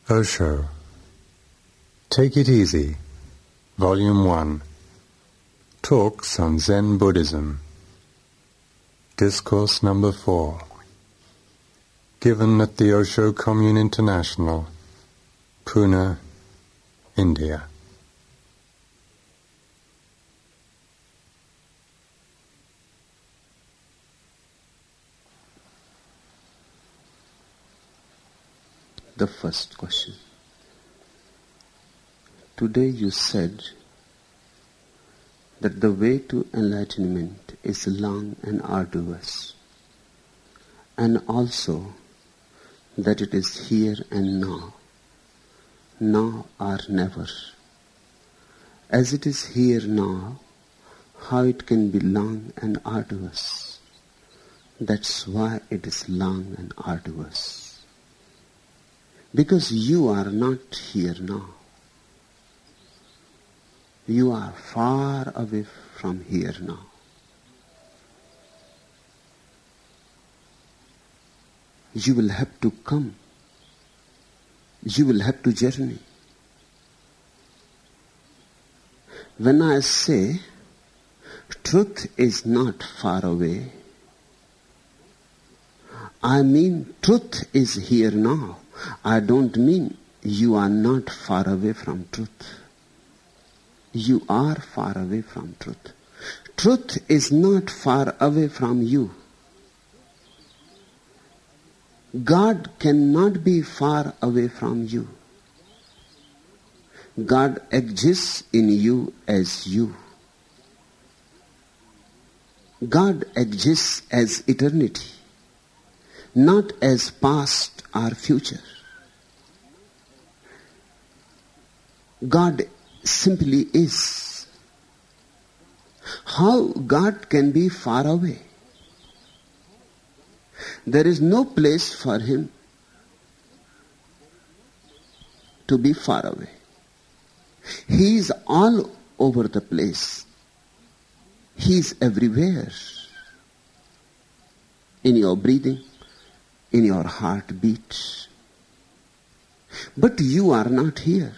Osho, Take It Easy, Volume 1, Talks on Zen Buddhism, Discourse number 4, given at the Osho Commune International, Pune, India. The first question. Today you said that the way to enlightenment is long and arduous, and also that it is here and now or never. As it is here now, how it can be long and arduous? That's why it is long and arduous. Because you are not here now. You are far away from here now. You will have to come. You will have to journey. When I say truth is not far away, I mean truth is here now. I don't mean you are not far away from truth. You are far away from truth. Truth is not far away from you. God cannot be far away from you. God exists in you as you. God exists as eternity, not as past or future. God simply is. How God can be far away? There is no place for him to be far away. He is all over the place. He is everywhere. In your breathing, in your heartbeat. But you are not here.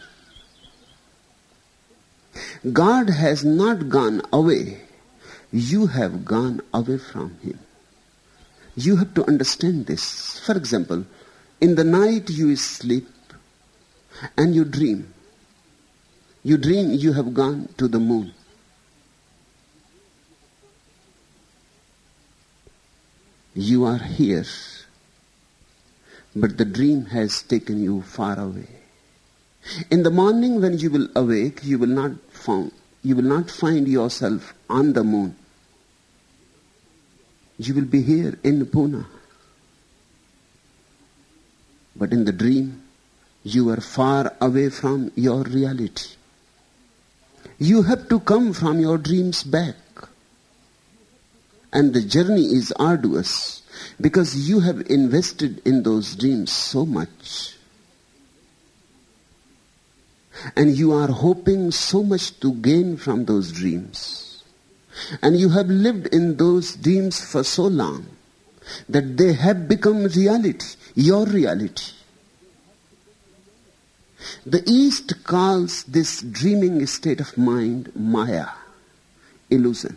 God has not gone away. You have gone away from him. You have to understand this. For example, in the night you sleep and you dream. You dream you have gone to the moon. You are here, but the dream has taken you far away. In the morning when you will awake, you will not find yourself on the moon. You will be here in Pune. But in the dream, you are far away from your reality. You have to come from your dreams back. And the journey is arduous because you have invested in those dreams so much. And you are hoping so much to gain from those dreams. And you have lived in those dreams for so long that they have become reality, your reality. The East calls this dreaming state of mind Maya, illusion.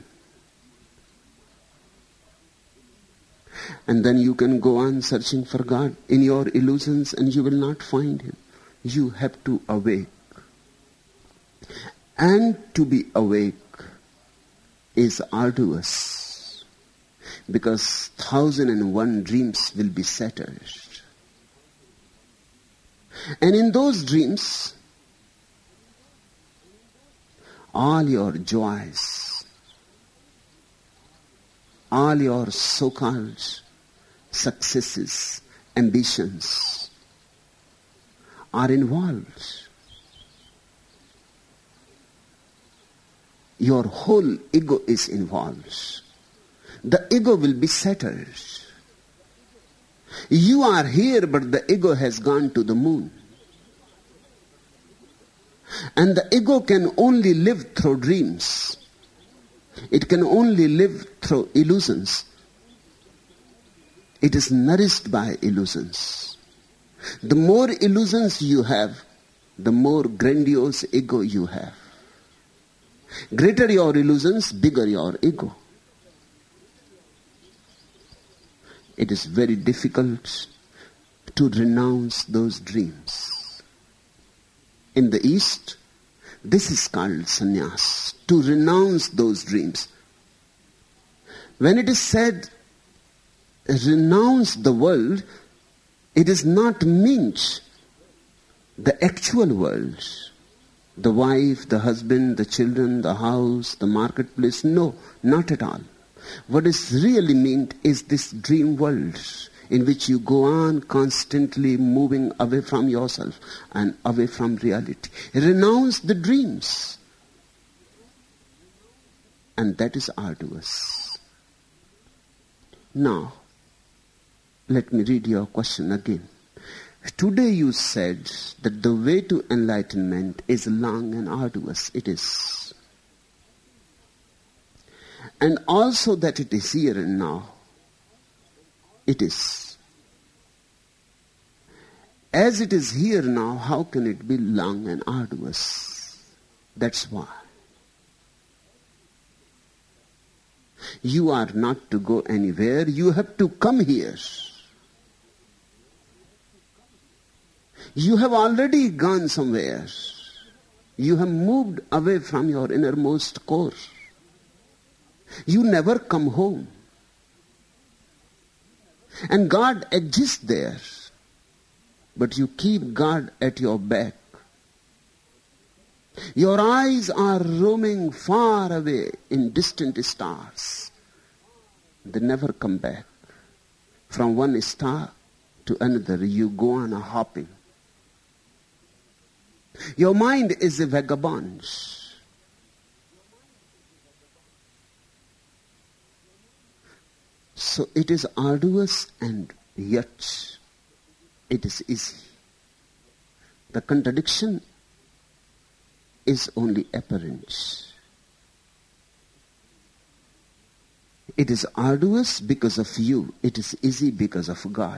And then you can go on searching for God in your illusions and you will not find him. You have to awake. And to be awake is arduous because 1,001 dreams will be shattered. And in those dreams, all your joys, all your so-called successes, ambitions are involved. Your whole ego is involved. The ego will be shattered. You are here, but the ego has gone to the moon. And the ego can only live through dreams. It can only live through illusions. It is nourished by illusions. The more illusions you have, the more grandiose ego you have. Greater your illusions, bigger your ego. It is very difficult to renounce those dreams. In the East, this is called sannyas, to renounce those dreams. When it is said, renounce the world, it is not meant the actual world. The wife, the husband, the children, the house, the marketplace. No, not at all. What is really meant is this dream world in which you go on constantly moving away from yourself and away from reality. Renounce the dreams. And that is arduous. Now, let me read your question again. Today you said that the way to enlightenment is long and arduous. It is. And also that it is here and now. It is. As it is here now, how can it be long and arduous? That's why. You are not to go anywhere. You have to come here. You have already gone somewhere. You have moved away from your innermost core. You never come home. And God exists there. But you keep God at your back. Your eyes are roaming far away in distant stars. They never come back. From one star to another, you go on a hopping. Your mind is a vagabond. So it is arduous and yet it is easy. The contradiction is only apparent. It is arduous because of you. It is easy because of God.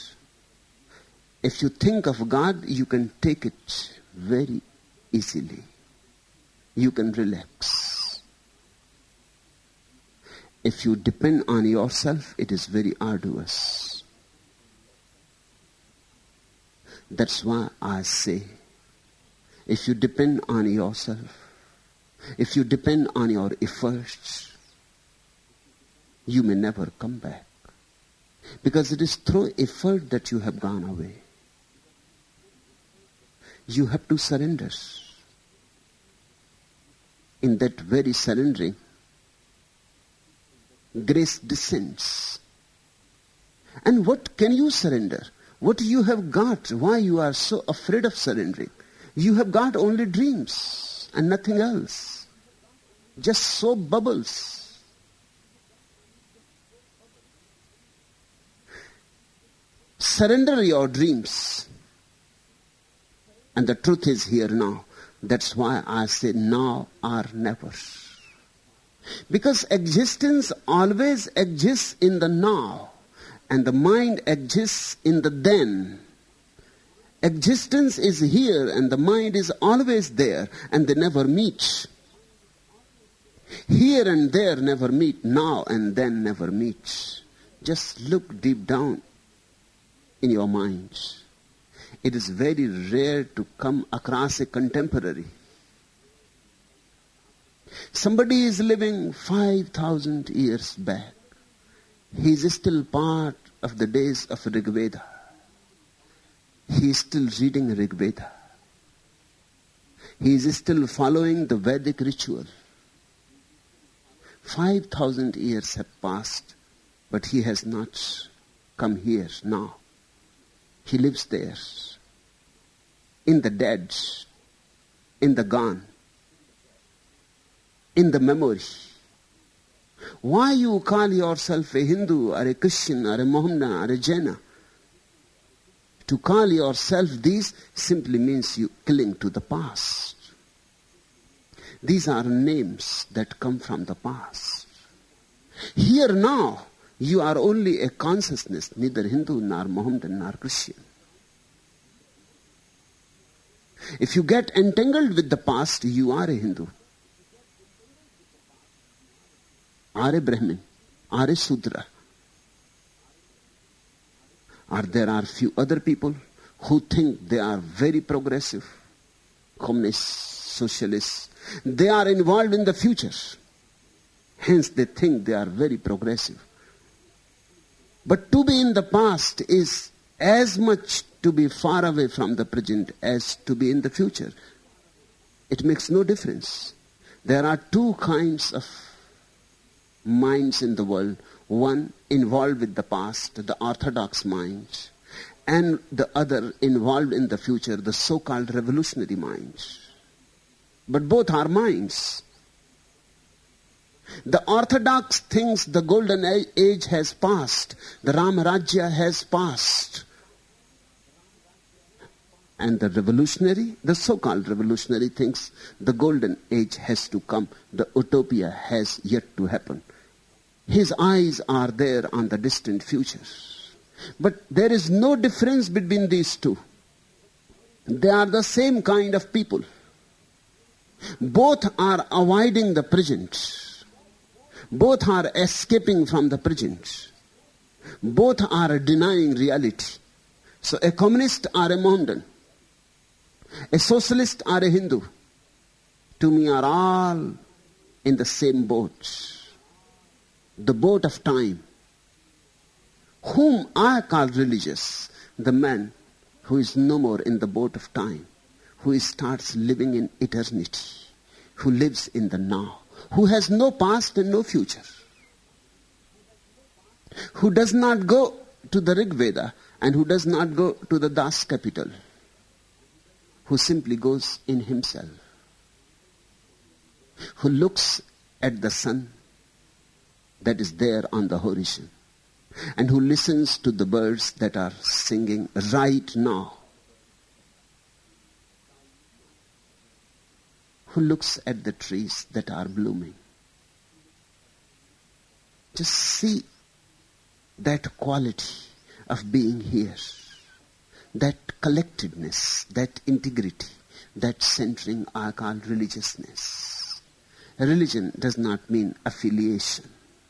If you think of God, you can take it very easily. You can relax. If you depend on yourself, it is very arduous. That's why I say, if you depend on yourself, if you depend on your efforts, you may never come back. Because it is through effort that you have gone away. You have to surrender. In that very surrendering, grace descends. And what can you surrender? What you have got? Why you are so afraid of surrendering? You have got only dreams and nothing else. Just soap bubbles. Surrender your dreams. And the truth is here now. That's why I say now or never. Because existence always exists in the now. And the mind exists in the then. Existence is here and the mind is always there. And they never meet. Here and there never meet. Now and then never meet. Just look deep down in your mind. It is very rare to come across a contemporary. Somebody is living 5,000 years back. He is still part of the days of Rig Veda. He is still reading Rig Veda. He is still following the Vedic ritual. 5,000 years have passed, but he has not come here now. He lives there. In the dead, in the gone, in the memory. Why you call yourself a Hindu or a Christian or a Mohammedan or a Jaina? To call yourself these simply means you cling to the past. These are names that come from the past. Here now, you are only a consciousness, neither Hindu nor Mohammedan nor Christian. If you get entangled with the past, you are a Hindu, are a Brahmin, are a Sudra. Or there are few other people who think they are very progressive, communists, socialists. They are involved in the future. Hence they think they are very progressive. But to be in the past is as much to be far away from the present as to be in the future. It makes no difference. There are two kinds of minds in the world. One involved with the past, the orthodox mind, and the other involved in the future, the so-called revolutionary mind. But both are minds. The orthodox thinks the golden age has passed, the Ram Rajya has passed. And the revolutionary, the so-called revolutionary, thinks the golden age has to come, the utopia has yet to happen. His eyes are there on the distant future. But there is no difference between these two. They are the same kind of people. Both are avoiding the present. Both are escaping from the present. Both are denying reality. So a communist or a Mohammedan, a socialist or a Hindu, to me are all in the same boat. The boat of time. Whom I call religious, the man who is no more in the boat of time, who starts living in eternity, who lives in the now, who has no past and no future, who does not go to the Rig Veda and who does not go to the Das Kapital, who simply goes in himself, who looks at the sun that is there on the horizon, and who listens to the birds that are singing right now, who looks at the trees that are blooming. Just see that quality of being here, that collectedness, that integrity, that centering I call religiousness. Religion does not mean affiliation.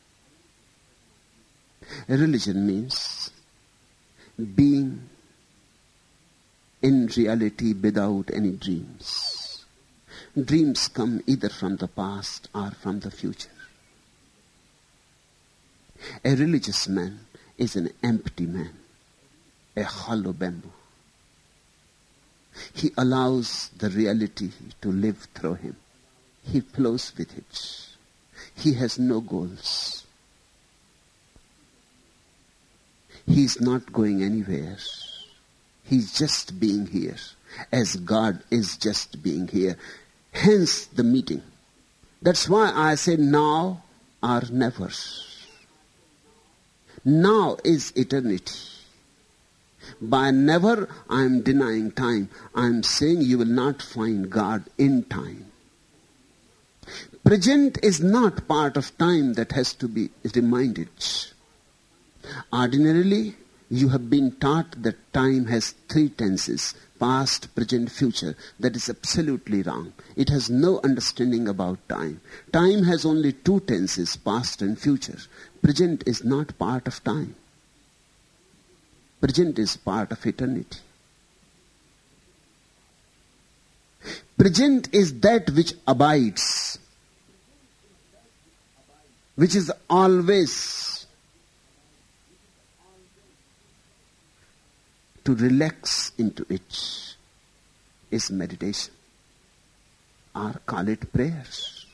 Religion means being in reality without any dreams. Dreams come either from the past or from the future. A religious man is an empty man, a hollow bamboo. He allows the reality to live through him. He flows with it. He has no goals. He's not going anywhere. He's just being here, as God is just being here. Hence the meeting. That's why I say now or never. Now is eternity. By never, I am denying time. I am saying you will not find God in time. Present is not part of time that has to be reminded. Ordinarily, you have been taught that time has three tenses, past, present, future. That is absolutely wrong. It has no understanding about time. Time has only two tenses, past and future. Present is not part of time. Present is part of eternity. Present is that which abides, which is always. To relax into it is meditation, or call it prayers.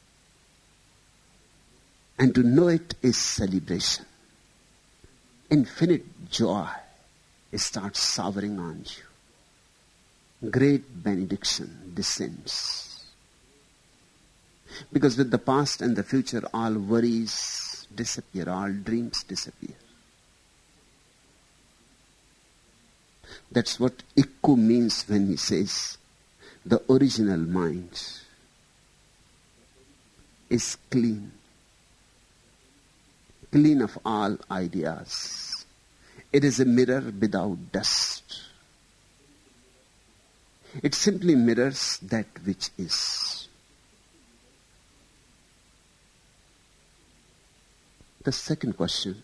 And to know it is celebration. Infinite joy starts showering on you. Great benediction descends. Because with the past and the future, all worries disappear, all dreams disappear. That's what Ikku means when he says the original mind is clean. Clean of all ideas. It is a mirror without dust. It simply mirrors that which is. The second question.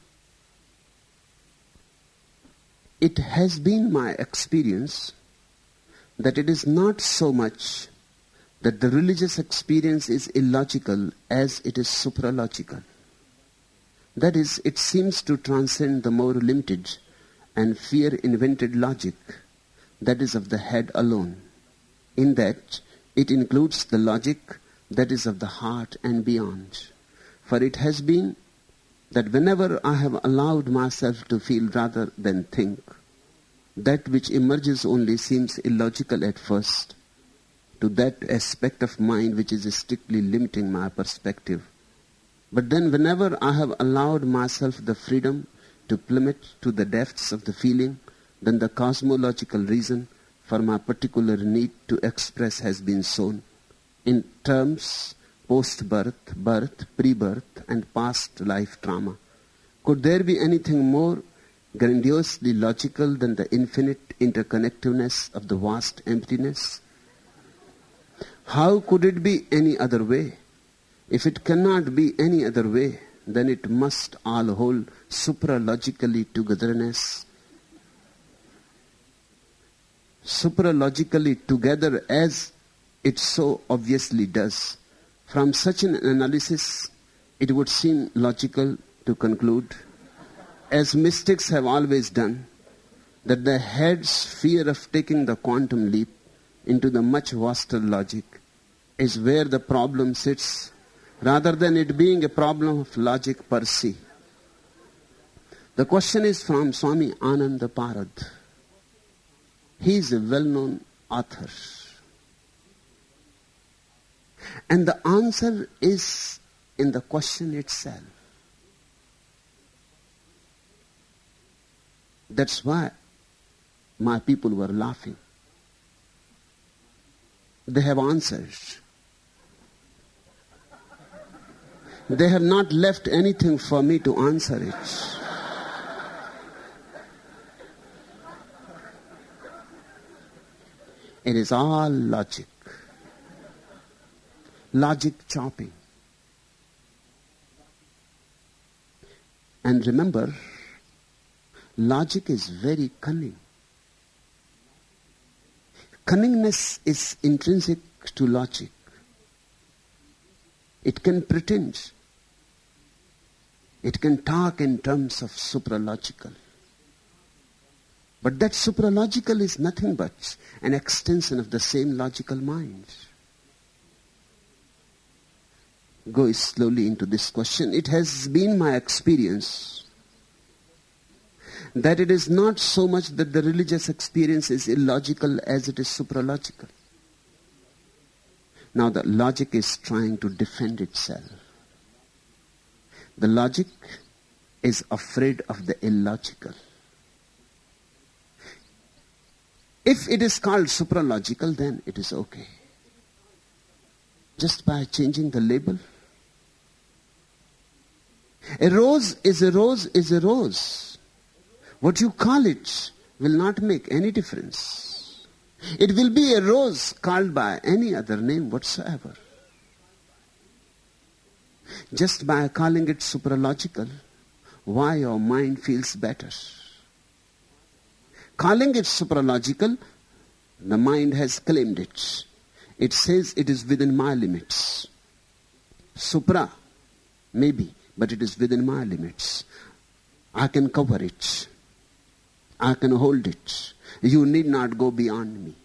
It has been my experience that it is not so much that the religious experience is illogical as it is supralogical. That is, it seems to transcend the more limited and fear-invented logic that is of the head alone, in that it includes the logic that is of the heart and beyond. For it has been that whenever I have allowed myself to feel rather than think, that which emerges only seems illogical at first to that aspect of mind which is strictly limiting my perspective. But then whenever I have allowed myself the freedom to plummet to the depths of the feeling, then the cosmological reason for my particular need to express has been sown in terms post-birth, birth, pre-birth, and past life trauma. Could there be anything more grandiosely logical than the infinite interconnectedness of the vast emptiness? How could it be any other way? If it cannot be any other way, then it must all hold supralogically togetherness. Supralogically together as it so obviously does. From such an analysis, it would seem logical to conclude, as mystics have always done, that the head's fear of taking the quantum leap into the much vaster logic is where the problem sits, rather than it being a problem of logic per se. The question is from Swami Ananda Parad. He is a well-known author. And the answer is in the question itself. That's why my people were laughing. They have answers. They have not left anything for me to answer it. It is all logic. Logic chopping. And remember, logic is very cunning. Cunningness is intrinsic to logic. It can pretend. It can talk in terms of supralogical. But that supralogical is nothing but an extension of the same logical mind. Go slowly into this question. It has been my experience that it is not so much that the religious experience is illogical as it is supralogical. Now the logic is trying to defend itself. The logic is afraid of the illogical. If it is called supralogical, then it is okay. Just by changing the label. A rose is a rose is a rose. What you call it will not make any difference. It will be a rose called by any other name whatsoever. Just by calling it supralogical, why your mind feels better. Calling it supralogical, the mind has claimed it. It says it is within my limits. Supra, maybe, but it is within my limits. I can cover it. I can hold it. You need not go beyond me.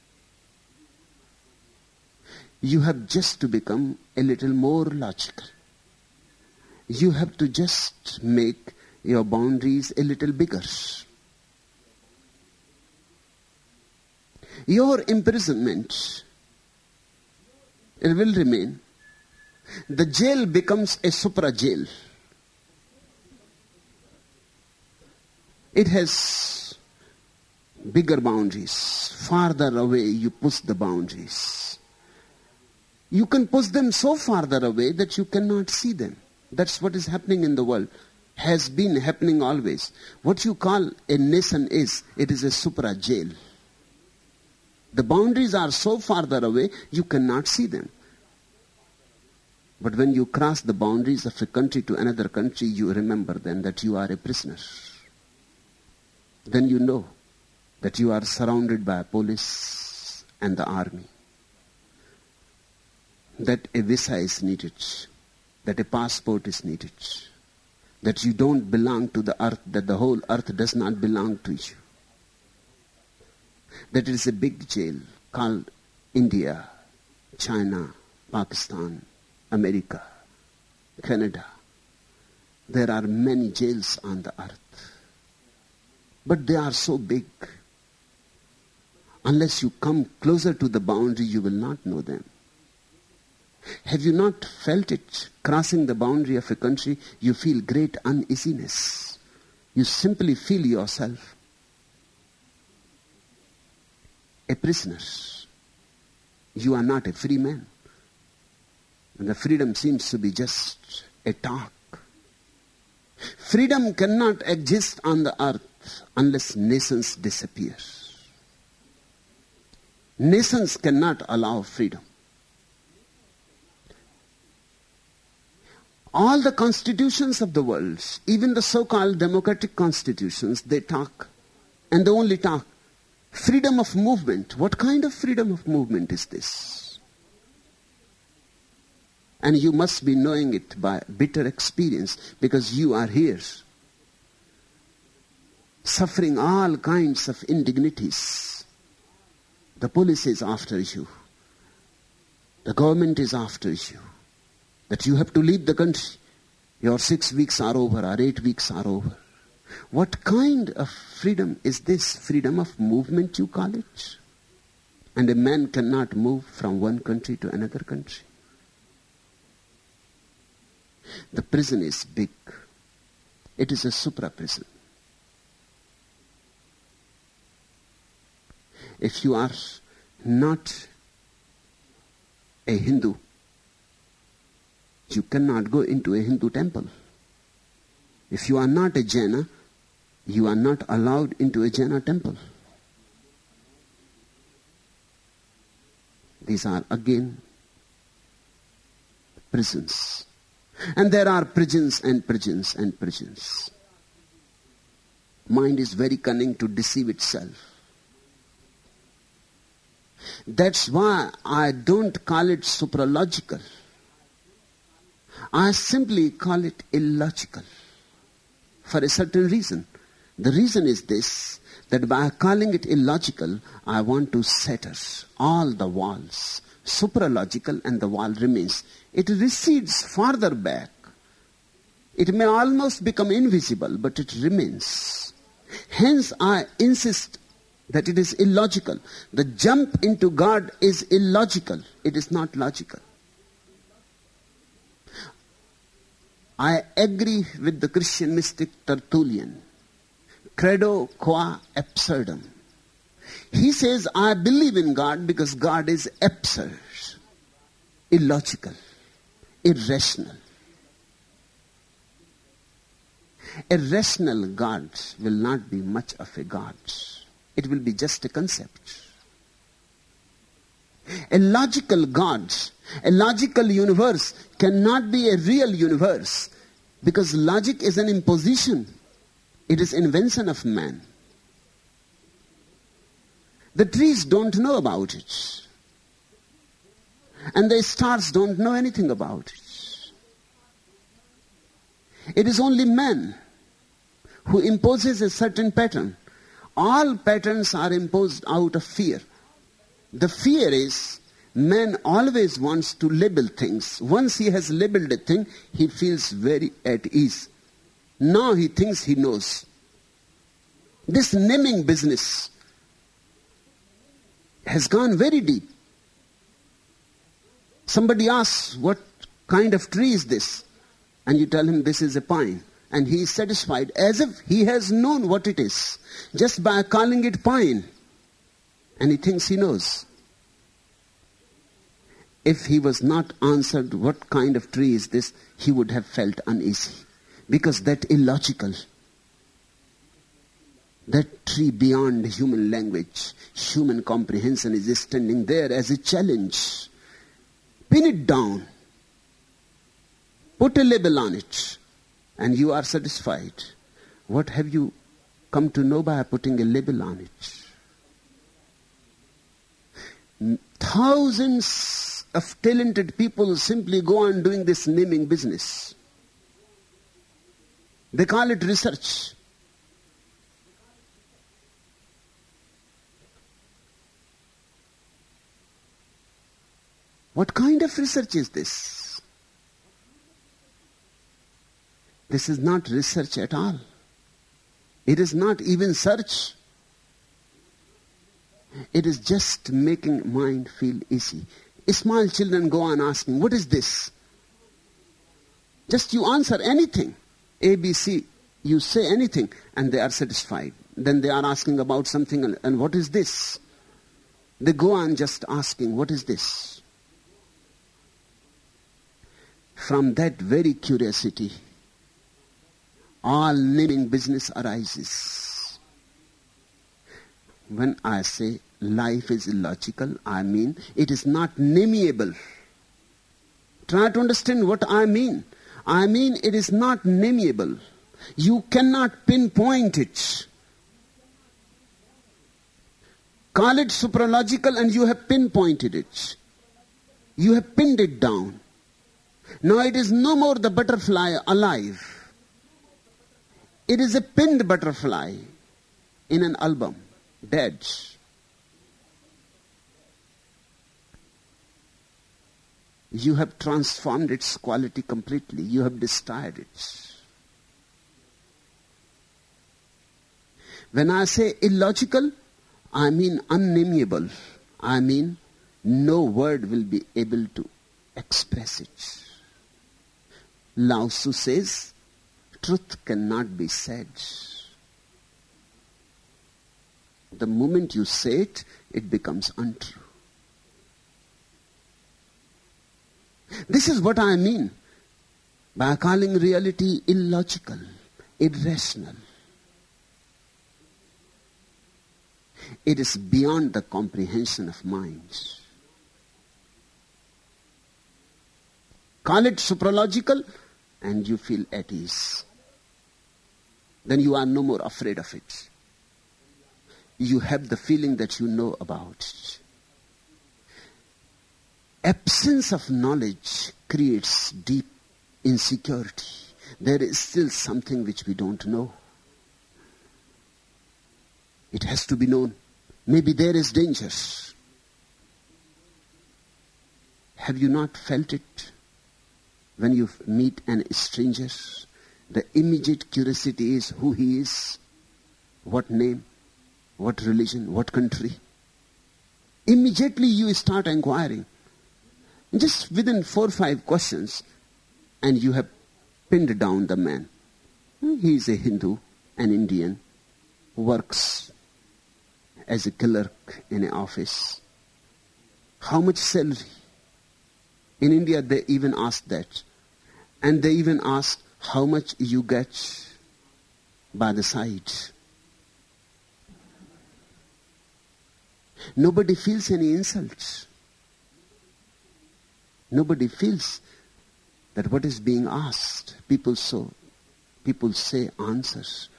You have just to become a little more logical. You have to just make your boundaries a little bigger. Your imprisonment, it will remain. The jail becomes a supra jail. It has bigger boundaries. Farther away you push the boundaries. You can push them so farther away that you cannot see them. That's what is happening in the world. Has been happening always. What you call a nation is, it is a supra jail. The boundaries are so farther away, you cannot see them. But when you cross the boundaries of a country to another country, you remember then that you are a prisoner. Then you know that you are surrounded by police and the army. That a visa is needed. That a passport is needed. That you don't belong to the earth, that the whole earth does not belong to you. That it is a big jail called India, China, Pakistan, America, Canada. There are many jails on the earth. But they are so big. Unless you come closer to the boundary, you will not know them. Have you not felt it? Crossing the boundary of a country, you feel great uneasiness. You simply feel yourself a prisoner. You are not a free man. And the freedom seems to be just a talk. Freedom cannot exist on the earth unless nations disappear. Nations cannot allow freedom. All the constitutions of the world, even the so-called democratic constitutions, they talk. And they only talk. Freedom of movement. What kind of freedom of movement is this? And you must be knowing it by bitter experience, because you are here suffering all kinds of indignities. The police is after you. The government is after you. That you have to leave the country. Your 6 weeks are over, or 8 weeks are over. What kind of freedom is this? Freedom of movement, you call it? And a man cannot move from one country to another country. The prison is big. It is a supra-prison. If you are not a Hindu, you cannot go into a Hindu temple. If you are not a Jaina, you are not allowed into a Jaina temple. These are again prisons. And there are prisons and prisons and prisons. Mind is very cunning to deceive itself. That's why I don't call it supralogical. I simply call it illogical. For a certain reason. The reason is this, that by calling it illogical, I want to shatter all the walls. Supralogical, and the wall remains. It recedes farther back. It may almost become invisible, but it remains. Hence I insist that it is illogical. The jump into God is illogical. It is not logical. I agree with the Christian mystic Tertullian. Credo qua absurdum. He says, I believe in God because God is absurd, illogical, irrational. A rational God will not be much of a God. It will be just a concept. A logical God, a logical universe cannot be a real universe, because logic is an imposition. It is invention of man. The trees don't know about it. And the stars don't know anything about it. It is only man who imposes a certain pattern. All patterns are imposed out of fear. The fear is, man always wants to label things. Once he has labeled a thing, he feels very at ease. Now he thinks he knows. This naming business has gone very deep. Somebody asks, what kind of tree is this? And you tell him this is a pine. And he is satisfied as if he has known what it is, just by calling it pine. And he thinks he knows. If he was not answered what kind of tree is this, he would have felt uneasy. Because that illogical. That tree beyond human language, human comprehension is standing there as a challenge. Pin it down. Put a label on it. And you are satisfied. What have you come to know by putting a label on it? Thousands of talented people simply go on doing this naming business. They call it research. What kind of research is this? This is not research at all. It is not even search. It is just making mind feel easy. Small children go on asking, what is this? Just you answer anything. A, B, C. You say anything and they are satisfied. Then they are asking about something and what is this? They go on just asking, what is this? From that very curiosity, all naming business arises. When I say life is illogical, I mean it is not nameable. Try to understand what I mean. I mean it is not nameable. You cannot pinpoint it. Call it supralogical and you have pinpointed it. You have pinned it down. Now it is no more the butterfly alive. It is a pinned butterfly in an album, dead. You have transformed its quality completely. You have destroyed it. When I say illogical, I mean unnameable. I mean no word will be able to express it. Lao Tzu says, truth cannot be said. The moment you say it, it becomes untrue. This is what I mean by calling reality illogical, irrational. It is beyond the comprehension of minds. Call it supralogical and you feel at ease. Then you are no more afraid of it. You have the feeling that you know about it. Absence of knowledge creates deep insecurity. There is still something which we don't know. It has to be known. Maybe there is danger. Have you not felt it? When you meet an stranger, the immediate curiosity is who he is, what name, what religion, what country. Immediately you start inquiring. Just within 4 or 5 questions, and you have pinned down the man. He is a Hindu, an Indian, works as a clerk in an office. How much salary? In India they even ask that. And they even ask how much you get by the side. Nobody feels any insults. Nobody feels that what is being asked. People say answers.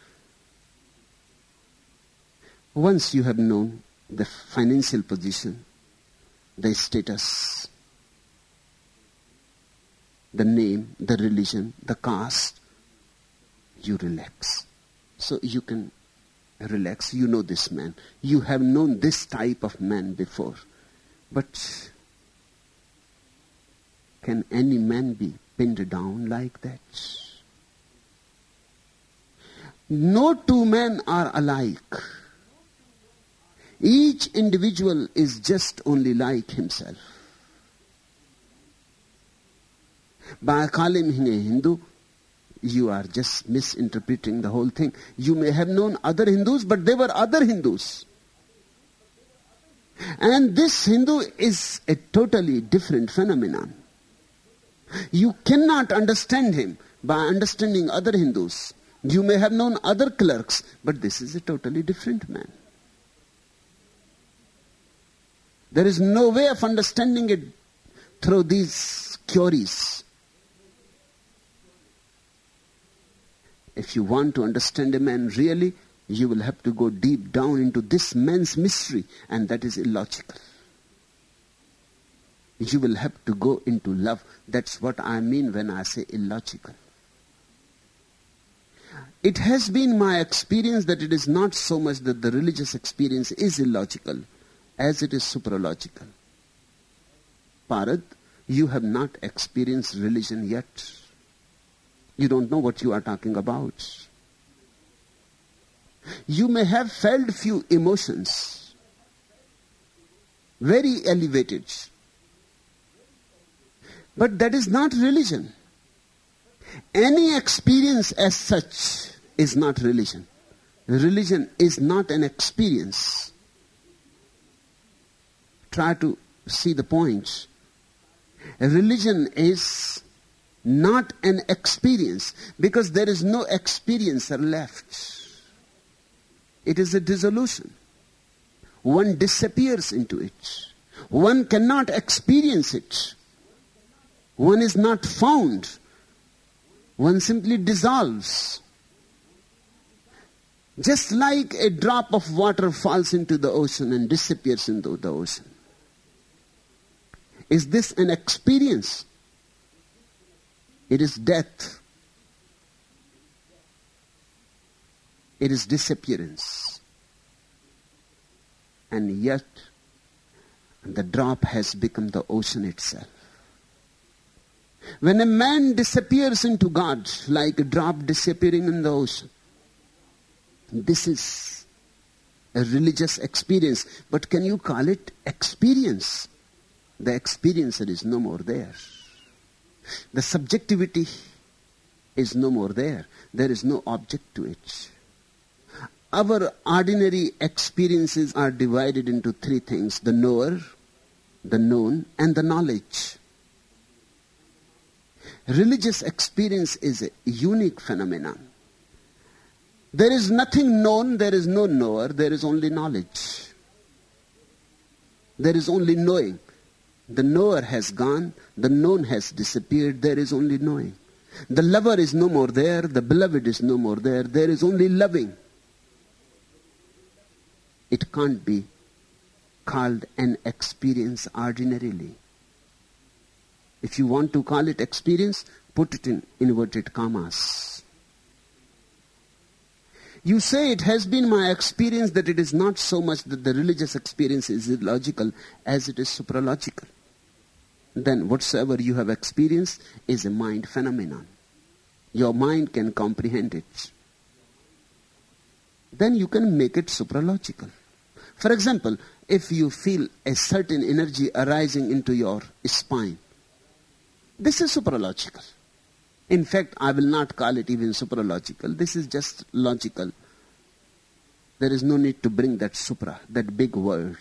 Once you have known the financial position, the status, the name, the religion, the caste, you relax. So you can relax. You know this man. You have known this type of man before. But can any man be pinned down like that? No two men are alike. Each individual is just only like himself. By calling him a Hindu, you are just misinterpreting the whole thing. You may have known other Hindus, but they were other Hindus. And this Hindu is a totally different phenomenon. You cannot understand him by understanding other Hindus. You may have known other clerks, but this is a totally different man. There is no way of understanding it through these theories. If you want to understand a man really, you will have to go deep down into this man's mystery, and that is illogical. You will have to go into love. That's what I mean when I say illogical. It has been my experience that it is not so much that the religious experience is illogical as it is supralogical. Parad, you have not experienced religion yet. You don't know what you are talking about. You may have felt few emotions, very elevated. But that is not religion. Any experience as such is not religion. Religion is not an experience. Try to see the point. Religion is not an experience, because there is no experiencer left. It is a dissolution. One disappears into it. One cannot experience it. One is not found. One simply dissolves. Just like a drop of water falls into the ocean and disappears into the ocean. Is this an experience? It is death. It is disappearance. And yet, the drop has become the ocean itself. When a man disappears into God, like a drop disappearing in the ocean, this is a religious experience. But can you call it experience? The experiencer is no more there. The subjectivity is no more there. There is no object to it. Our ordinary experiences are divided into three things: the knower, the known, and the knowledge. Religious experience is a unique phenomenon. There is nothing known, there is no knower, there is only knowledge. There is only knowing. The knower has gone, the known has disappeared, there is only knowing. The lover is no more there, the beloved is no more there, there is only loving. It can't be called an experience ordinarily. If you want to call it experience, put it in inverted commas. You say it has been my experience that it is not so much that the religious experience is illogical as it is supralogical. Then whatsoever you have experienced is a mind phenomenon. Your mind can comprehend it. Then you can make it supralogical. For example, if you feel a certain energy arising into your spine, this is supralogical. In fact, I will not call it even supralogical. This is just logical. There is no need to bring that supra, that big word.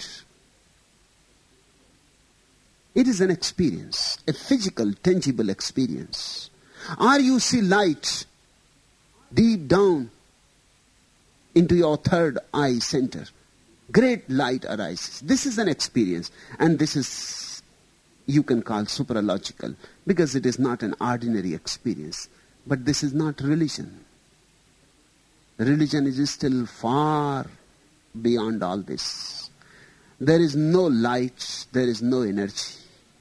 It is an experience, a physical, tangible experience. Or you see light deep down into your third eye center. Great light arises. This is an experience, and this is, you can call supralogical, because it is not an ordinary experience. But this is not religion. Religion is still far beyond all this. There is no light, there is no energy.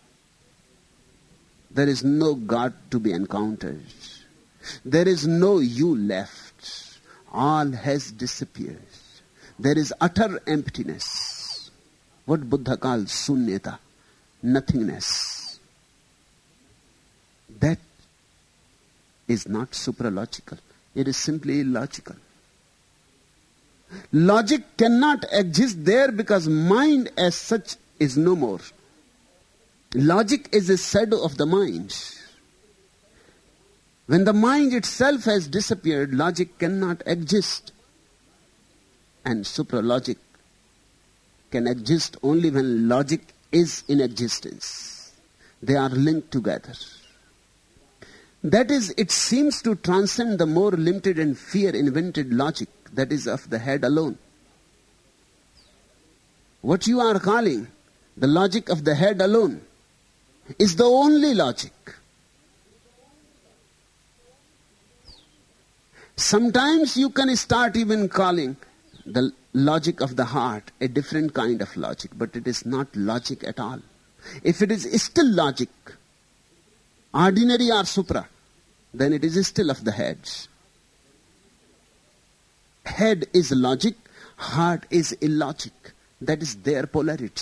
There is no God to be encountered. There is no you left. All has disappeared. There is utter emptiness. What Buddha calls sunyata, nothingness. That is not supralogical. It is simply illogical. Logic cannot exist there because mind as such is no more. Logic is a shadow of the mind. When the mind itself has disappeared, logic cannot exist. And supralogic can exist only when logic is in existence. They are linked together. That is, it seems to transcend the more limited and fear-invented logic that is of the head alone. What you are calling the logic of the head alone is the only logic. Sometimes you can start even calling the logic of the heart a different kind of logic, but it is not logic at all. If it is still logic, ordinary or supra, then it is still of the head. Head is logic, heart is illogic. That is their polarity.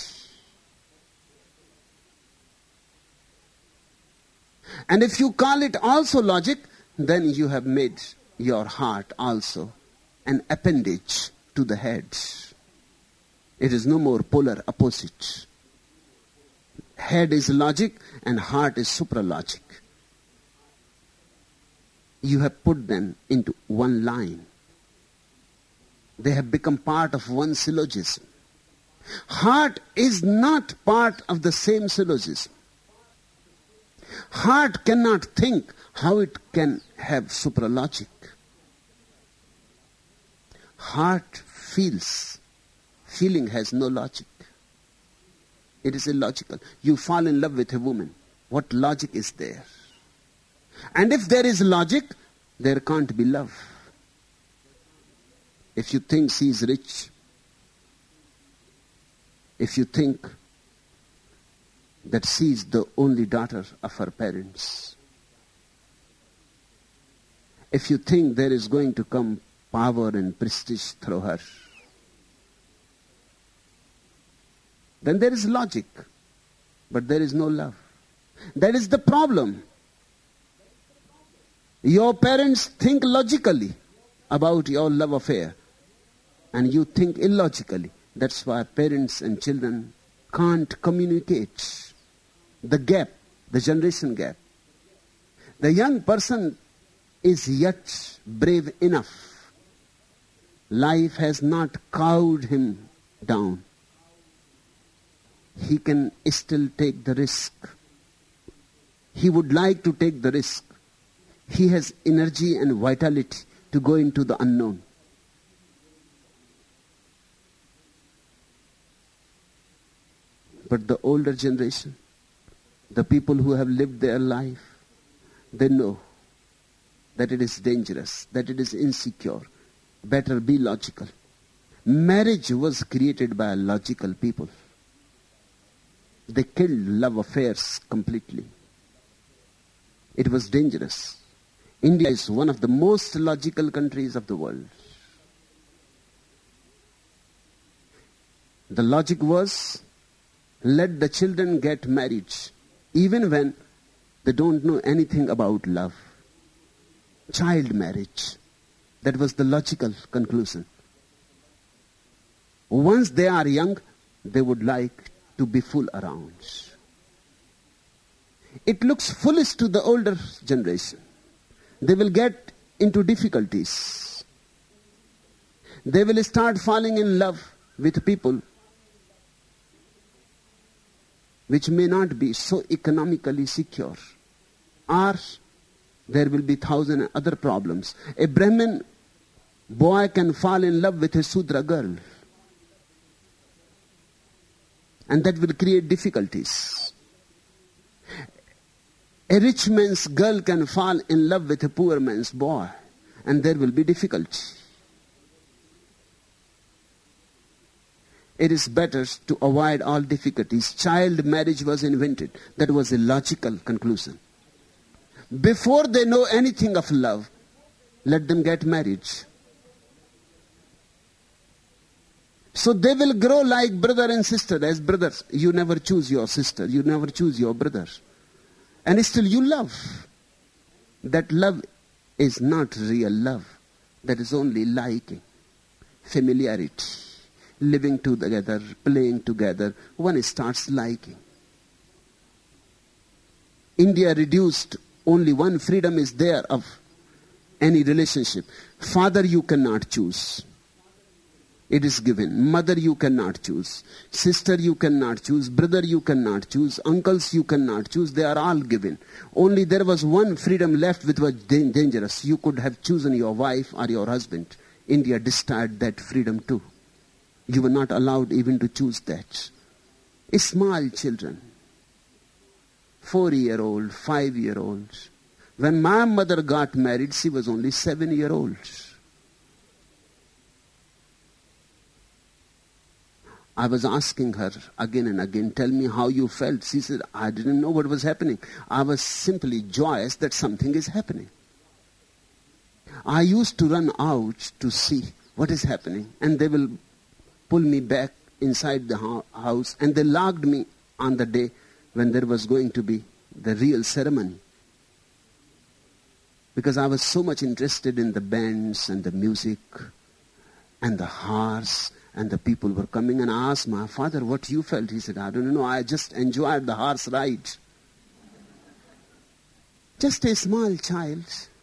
And if you call it also logic, then you have made your heart also an appendage to the head. It is no more polar opposite. Head is logic and heart is supralogic. You have put them into one line. They have become part of one syllogism. Heart is not part of the same syllogism. Heart cannot think how it can have supralogic. Heart feels. Feeling has no logic. It is illogical. You fall in love with a woman. What logic is there? And if there is logic, there can't be love. If you think she is rich, if you think that she is the only daughter of her parents, if you think there is going to come power and prestige through her, then there is logic, but there is no love. That is the problem. Your parents think logically about your love affair, and you think illogically. That's why parents and children can't communicate. The gap, the generation gap. The young person is yet brave enough. Life has not cowed him down. He can still take the risk. He would like to take the risk. He has energy and vitality to go into the unknown. But the older generation, the people who have lived their life, they know that it is dangerous, that it is insecure. Better be logical. Marriage was created by logical people. They killed love affairs completely. It was dangerous. India is one of the most logical countries of the world. The logic was, let the children get married, even when they don't know anything about love. Child marriage. That was the logical conclusion. Once they are young, they would like to be fool around. It looks foolish to the older generation. They will get into difficulties. They will start falling in love with people which may not be so economically secure. Or there will be 1,000 other problems. A Brahmin boy can fall in love with a Sudra girl. And that will create difficulties. A rich man's girl can fall in love with a poor man's boy. And there will be difficulty. It is better to avoid all difficulties. Child marriage was invented. That was a logical conclusion. Before they know anything of love, let them get married. So they will grow like brother and sister. As brothers, you never choose your sister. You never choose your brother. And still you love. That love is not real love. That is only liking, familiarity, living together, playing together. One starts liking. India reduced, only one freedom is there of any relationship. Father you cannot choose. It is given. Mother you cannot choose. Sister you cannot choose. Brother you cannot choose. Uncles you cannot choose. They are all given. Only there was one freedom left which was dangerous. You could have chosen your wife or your husband. India destroyed that freedom too. You were not allowed even to choose that. Small children, 4-year-old, 5-year-old. When my mother got married, she was only 7-year-old. I was asking her again and again, tell me how you felt. She said, I didn't know what was happening. I was simply joyous that something is happening. I used to run out to see what is happening, and they will pull me back inside the house, and they locked me on the day when there was going to be the real ceremony. Because I was so much interested in the bands and the music and the horse, and the people were coming, and I asked my father what you felt. He said, I don't know, I just enjoyed the horse ride. Just a small child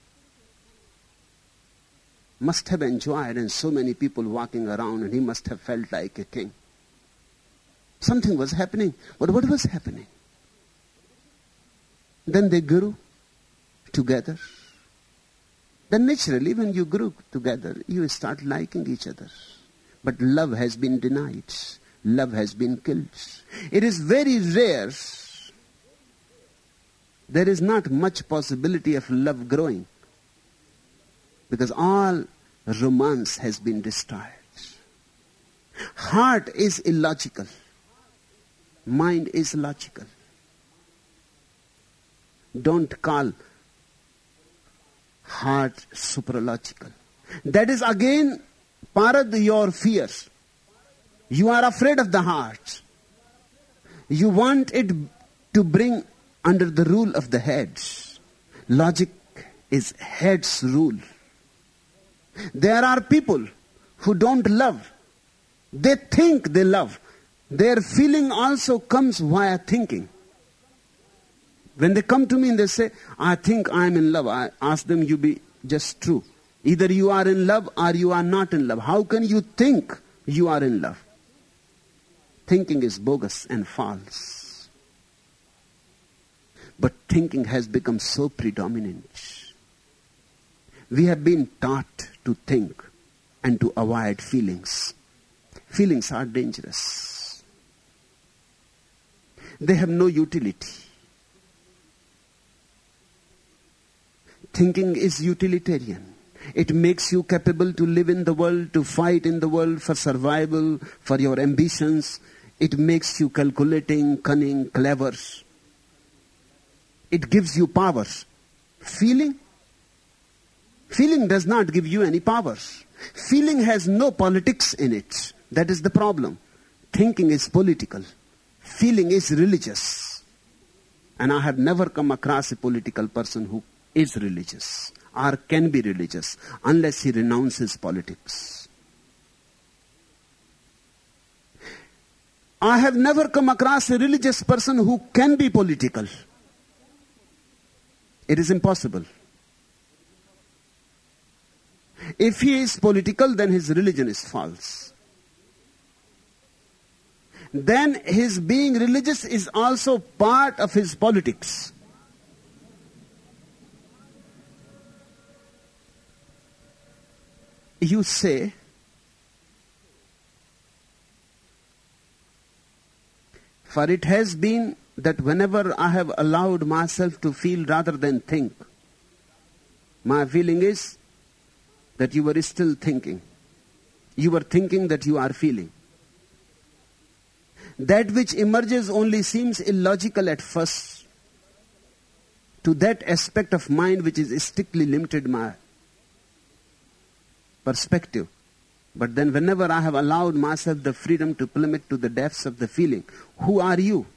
must have enjoyed, and so many people walking around, and he must have felt like a king. Something was happening. But what was happening? Then they grew together. Then naturally, when you grew together, you start liking each other. But love has been denied. Love has been killed. It is very rare. There is not much possibility of love growing. Because all romance has been destroyed. Heart is illogical. Mind is logical. Don't call heart supralogical. That is again part of your fears. You are afraid of the heart. You want it to bring under the rule of the head. Logic is head's rule. There are people who don't love. They think they love. Their feeling also comes via thinking. When they come to me and they say, I think I am in love, I ask them, you be just true. Either you are in love or you are not in love. How can you think you are in love? Thinking is bogus and false. But thinking has become so predominant. We have been taught to think and to avoid feelings. Feelings are dangerous. They have no utility. Thinking is utilitarian. It makes you capable to live in the world, to fight in the world for survival, for your ambitions. It makes you calculating, cunning, clever. It gives you power. Feeling does not give you any power. Feeling has no politics in it. That is the problem. Thinking is political. Feeling is religious. And I have never come across a political person who is religious or can be religious unless he renounces politics. I have never come across a religious person who can be political. It is impossible. If he is political, then his religion is false. Then his being religious is also part of his politics. You say, for it has been that whenever I have allowed myself to feel rather than think, my feeling is that you were still thinking. You were thinking that you are feeling. That which emerges only seems illogical at first to that aspect of mind which is strictly limited my perspective. But then whenever I have allowed myself the freedom to plummet to the depths of the feeling, who are you?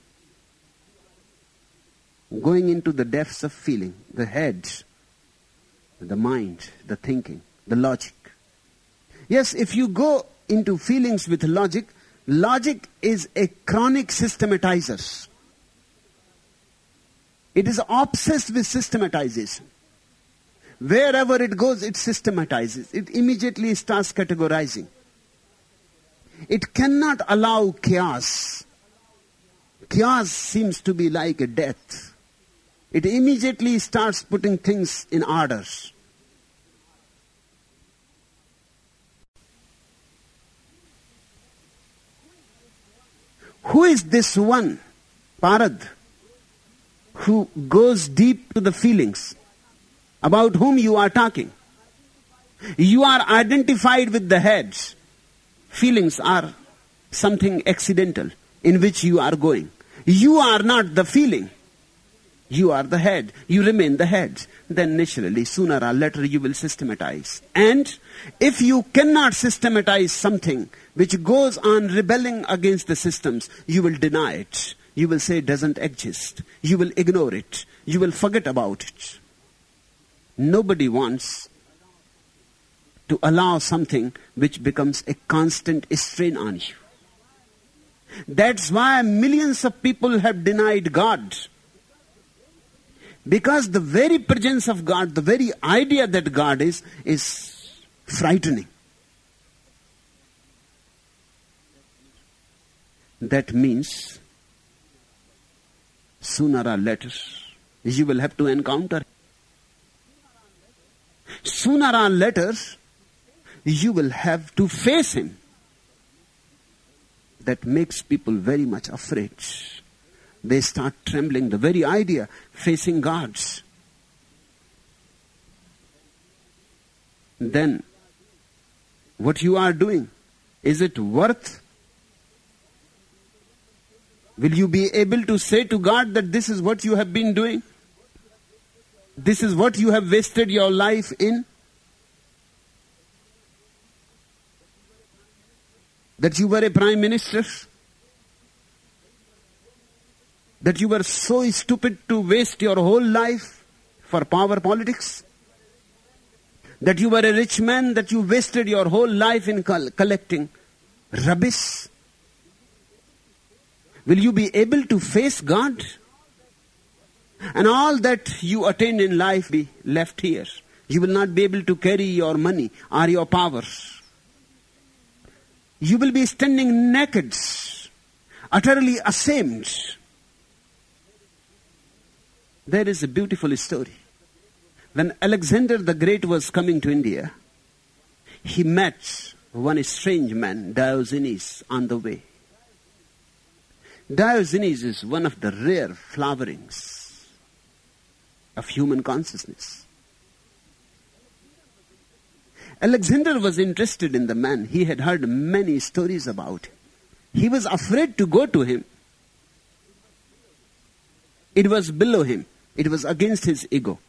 Going into the depths of feeling, the head, the mind, the thinking, the logic. Yes, if you go into feelings with logic, logic is a chronic systematizer. It is obsessed with systematization. Wherever it goes, it systematizes. It immediately starts categorizing. It cannot allow chaos. Chaos seems to be like a death. It immediately starts putting things in order. Who is this one, Parad, who goes deep to the feelings, about whom you are talking? You are identified with the heads. Feelings are something accidental in which you are going. You are not the feeling. You are the head. You remain the head. Then naturally, sooner or later, you will systematize. And if you cannot systematize something which goes on rebelling against the systems, you will deny it. You will say it doesn't exist. You will ignore it. You will forget about it. Nobody wants to allow something which becomes a constant strain on you. That's why millions of people have denied God. Because the very presence of God, the very idea that God is frightening. That means sooner or later you will have to encounter. Sooner or later you will have to face Him. That makes people very much afraid. They start trembling. The very idea, facing God. Then, what you are doing, is it worth? Will you be able to say to God that this is what you have been doing? This is what you have wasted your life in? That you were a prime minister? That you were so stupid to waste your whole life for power politics? That you were a rich man, that you wasted your whole life in collecting rubbish? Will you be able to face God? And all that you attained in life be left here. You will not be able to carry your money or your power. You will be standing naked, utterly ashamed. There is a beautiful story. When Alexander the Great was coming to India, he met one strange man, Diogenes, on the way. Diogenes is one of the rare flowerings of human consciousness. Alexander was interested in the man. He had heard many stories about him. He was afraid to go to him. It was below him. It was against his ego.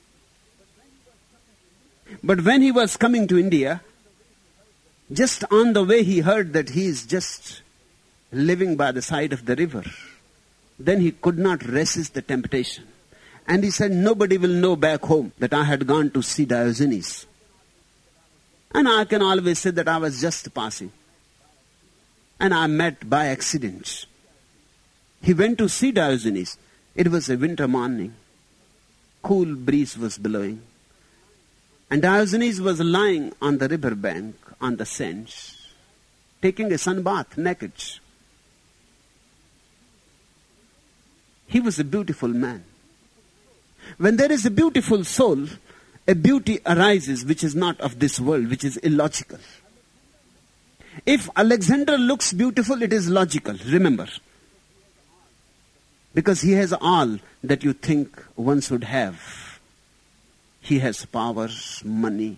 But when he was coming to India, just on the way he heard that he is just living by the side of the river. Then he could not resist the temptation. And he said, nobody will know back home that I had gone to see Diogenes. And I can always say that I was just passing. And I met by accident. He went to see Diogenes. It was a winter morning. Cool breeze was blowing. And Diogenes was lying on the river bank, on the sands, taking a sun bath, naked. He was a beautiful man. When there is a beautiful soul, a beauty arises which is not of this world, which is illogical. If Alexander looks beautiful, it is logical, remember. Because he has all that you think one should have. He has power, money.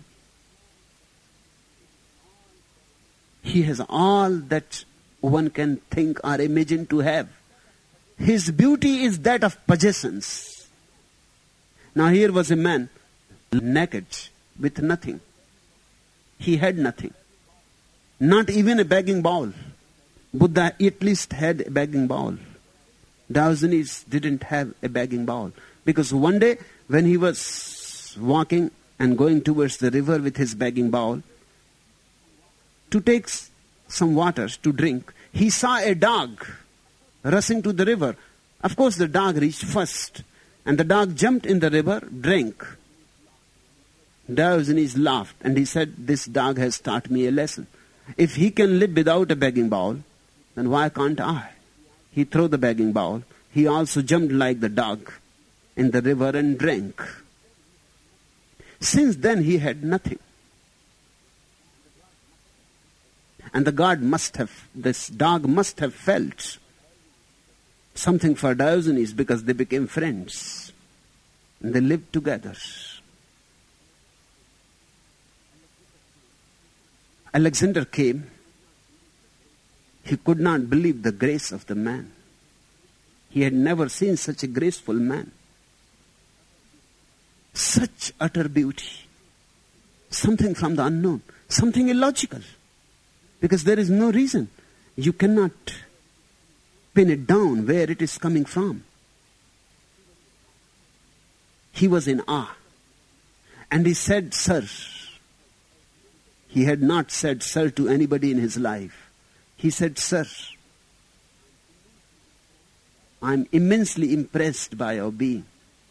He has all that one can think or imagine to have. His beauty is that of possessions. Now here was a man naked with nothing. He had nothing. Not even a begging bowl. Buddha at least had a begging bowl. Diogenes didn't have a begging bowl. Because one day when he was walking and going towards the river with his begging bowl to take some water to drink, he saw a dog rushing to the river. Of course the dog reached first. And the dog jumped in the river, drank. Diogenes laughed and he said, this dog has taught me a lesson. If he can live without a begging bowl, then why can't I? He threw the begging bowl. He also jumped like the dog in the river and drank. Since then he had nothing. And this dog must have felt something for Diogenes, because they became friends. And they lived together. Alexander came. He could not believe the grace of the man. He had never seen such a graceful man. Such utter beauty. Something from the unknown. Something illogical. Because there is no reason. You cannot pin it down where it is coming from. He was in awe. And he said, "Sir." He had not said sir to anybody in his life. He said, "Sir, I'm immensely impressed by your being.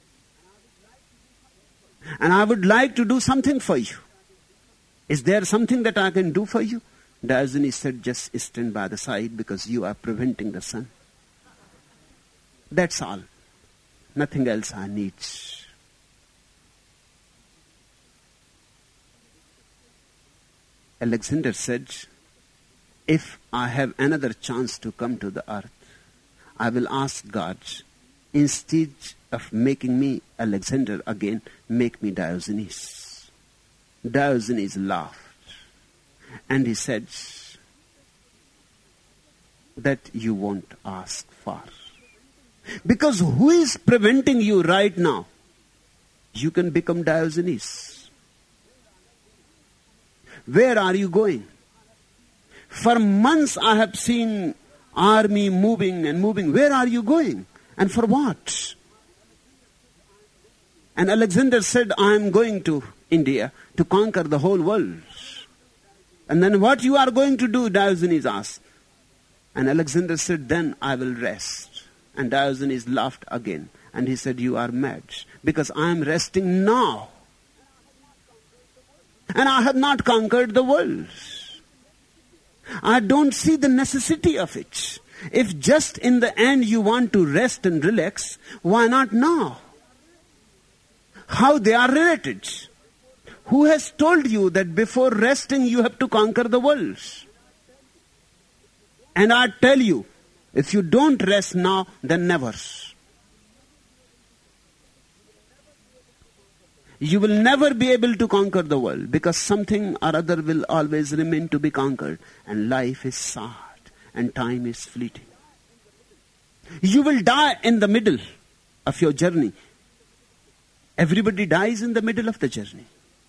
And I would like to do something for you. Is there something that I can do for you?" Diogenes said, "Just stand by the side, because you are preventing the sun. That's all. Nothing else I need." Alexander said, "If I have another chance to come to the earth, I will ask God, instead of making me Alexander again, make me Diogenes." Diogenes laughed. And he said, "That you won't ask for. Because who is preventing you right now? You can become Diogenes. Where are you going? For months I have seen army moving and moving. Where are you going? And for what?" And Alexander said, "I am going to India to conquer the whole world." "And then what you are going to do?" Diogenes asked. And Alexander said, "Then I will rest." And Diogenes laughed again. And he said, "You are mad, because I am resting now. And I have not conquered the world. I don't see the necessity of it. If just in the end you want to rest and relax, why not now?" How they are related. Who has told you that before resting you have to conquer the world? And I tell you, if you don't rest now, then never. You will never be able to conquer the world, because something or other will always remain to be conquered. And life is sad and time is fleeting. You will die in the middle of your journey. Everybody dies in the middle of the journey.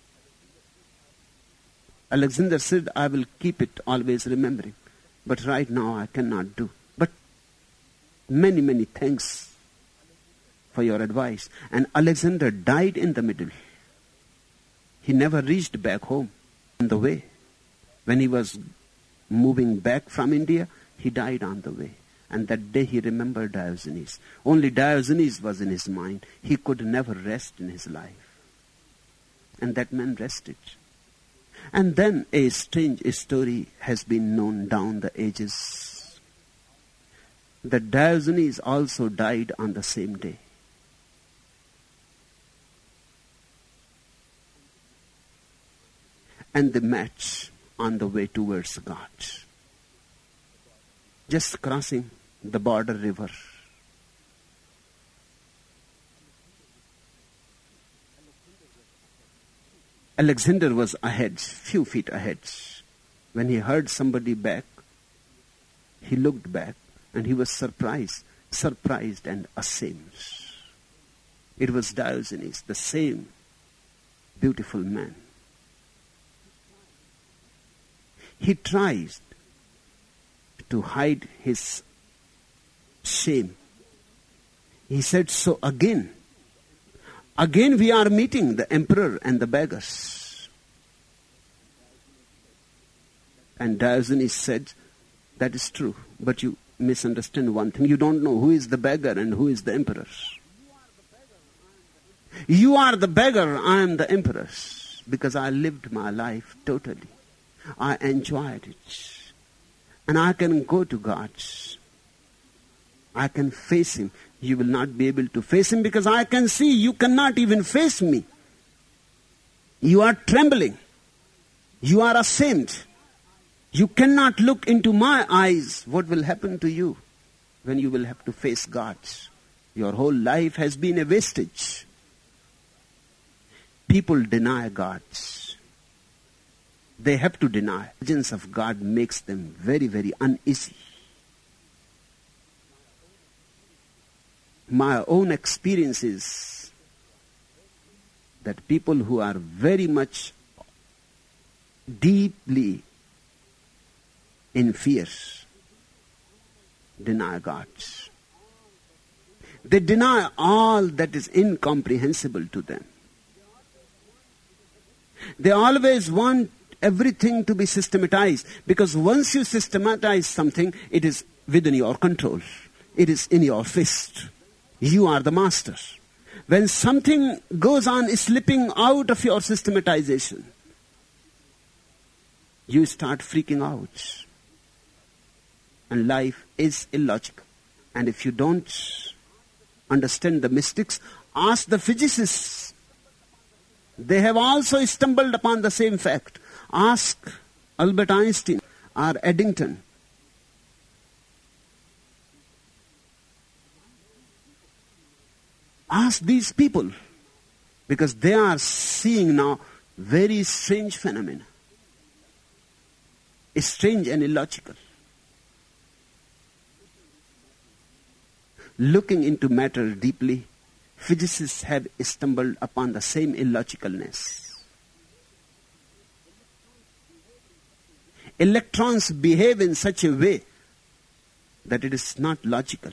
Alexander said, "I will keep it always remembering. But right now I cannot do. But many, many thanks for your advice." And Alexander died in the middle. He never reached back home on the way. When he was moving back from India, he died on the way. And that day he remembered Diogenes. Only Diogenes was in his mind. He could never rest in his life. And that man rested. And then a strange story has been known down the ages, that Diogenes also died on the same day. And they met on the way towards God, just crossing the border river. Alexander was ahead, few feet ahead. When he heard somebody back, he looked back and he was surprised and ashamed. It was Diogenes, the same beautiful man. He tries to hide his shame. He said, "So again we are meeting the emperor and the beggars." And Diogenes said, "That is true, but you misunderstand one thing. You don't know who is the beggar and who is the emperor. You are the beggar, I am the emperor, because I lived my life totally. I enjoyed it. And I can go to God. I can face Him. You will not be able to face Him because I can see you cannot even face me. You are trembling. You are ashamed. You cannot look into my eyes. What will happen to you when you will have to face God? Your whole life has been a wastage. People deny God. They have to deny. The presence of God makes them very, very uneasy. My own experience is that people who are very much deeply in fear deny God. They deny all that is incomprehensible to them. They always want everything to be systematized, because once you systematize something, it is within your control. It is in your fist. You are the master. When something goes on slipping out of your systematization, you start freaking out. And life is illogical. And if you don't understand the mystics, ask the physicists. They have also stumbled upon the same fact. Ask Albert Einstein or Eddington. Ask these people, because they are seeing now very strange phenomena. It's strange and illogical. Looking into matter deeply, physicists have stumbled upon the same illogicalness. Electrons behave in such a way that it is not logical.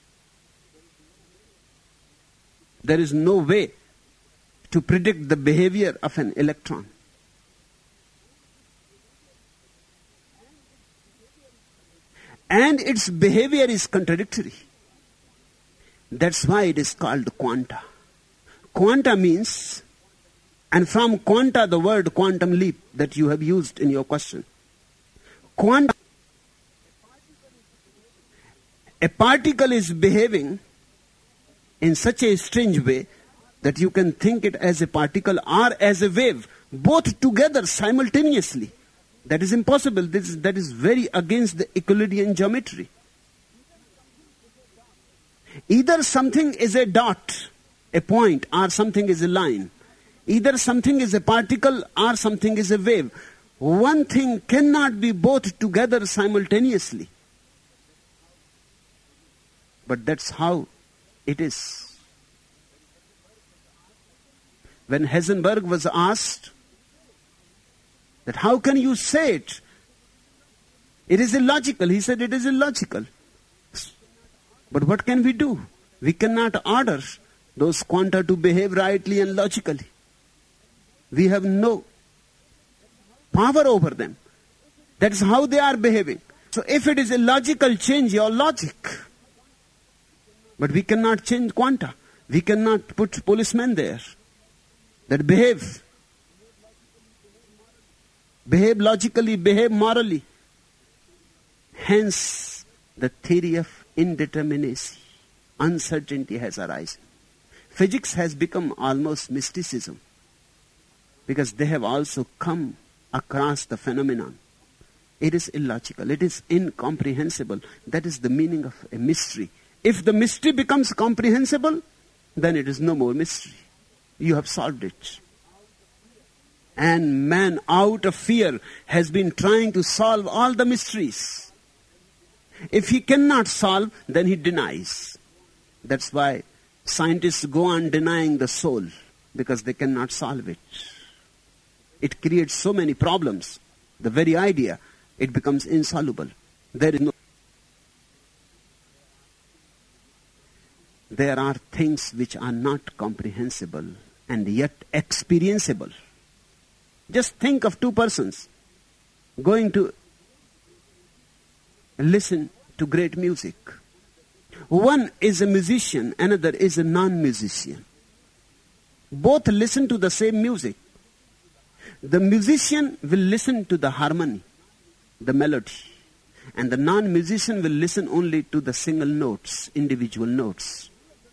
There is no way to predict the behavior of an electron. And its behavior is contradictory. That's why it is called quanta. Quanta means, and from quanta the word quantum leap that you have used in your question. Quanta, a particle is behaving in such a strange way that you can think it as a particle or as a wave, both together simultaneously. That is impossible. That is very against the Euclidean geometry. Either something is a dot, a point, or something is a line. Either something is a particle or something is a wave. One thing cannot be both together simultaneously. But that's how it is. When Heisenberg was asked that how can you say it? It is illogical. He said it is illogical. But what can we do? We cannot order those quanta to behave rightly and logically. We have no power over them. That is how they are behaving. So if it is illogical, change your logic. But we cannot change quanta. We cannot put policemen there that behave logically, behave morally. Hence, the theory of indeterminacy, uncertainty has arisen. Physics has become almost mysticism, because they have also come across the phenomenon. It is illogical. It is incomprehensible. That is the meaning of a mystery. If the mystery becomes comprehensible, then it is no more mystery. You have solved it. And man, out of fear, has been trying to solve all the mysteries. If he cannot solve, then he denies. That's why scientists go on denying the soul, because they cannot solve it. It creates so many problems. The very idea, it becomes insoluble. There are things which are not comprehensible and yet experienceable. Just think of two persons going to listen to great music. One is a musician, another is a non-musician. Both listen to the same music. The musician will listen to the harmony, the melody. And the non-musician will listen only to the single notes, individual notes.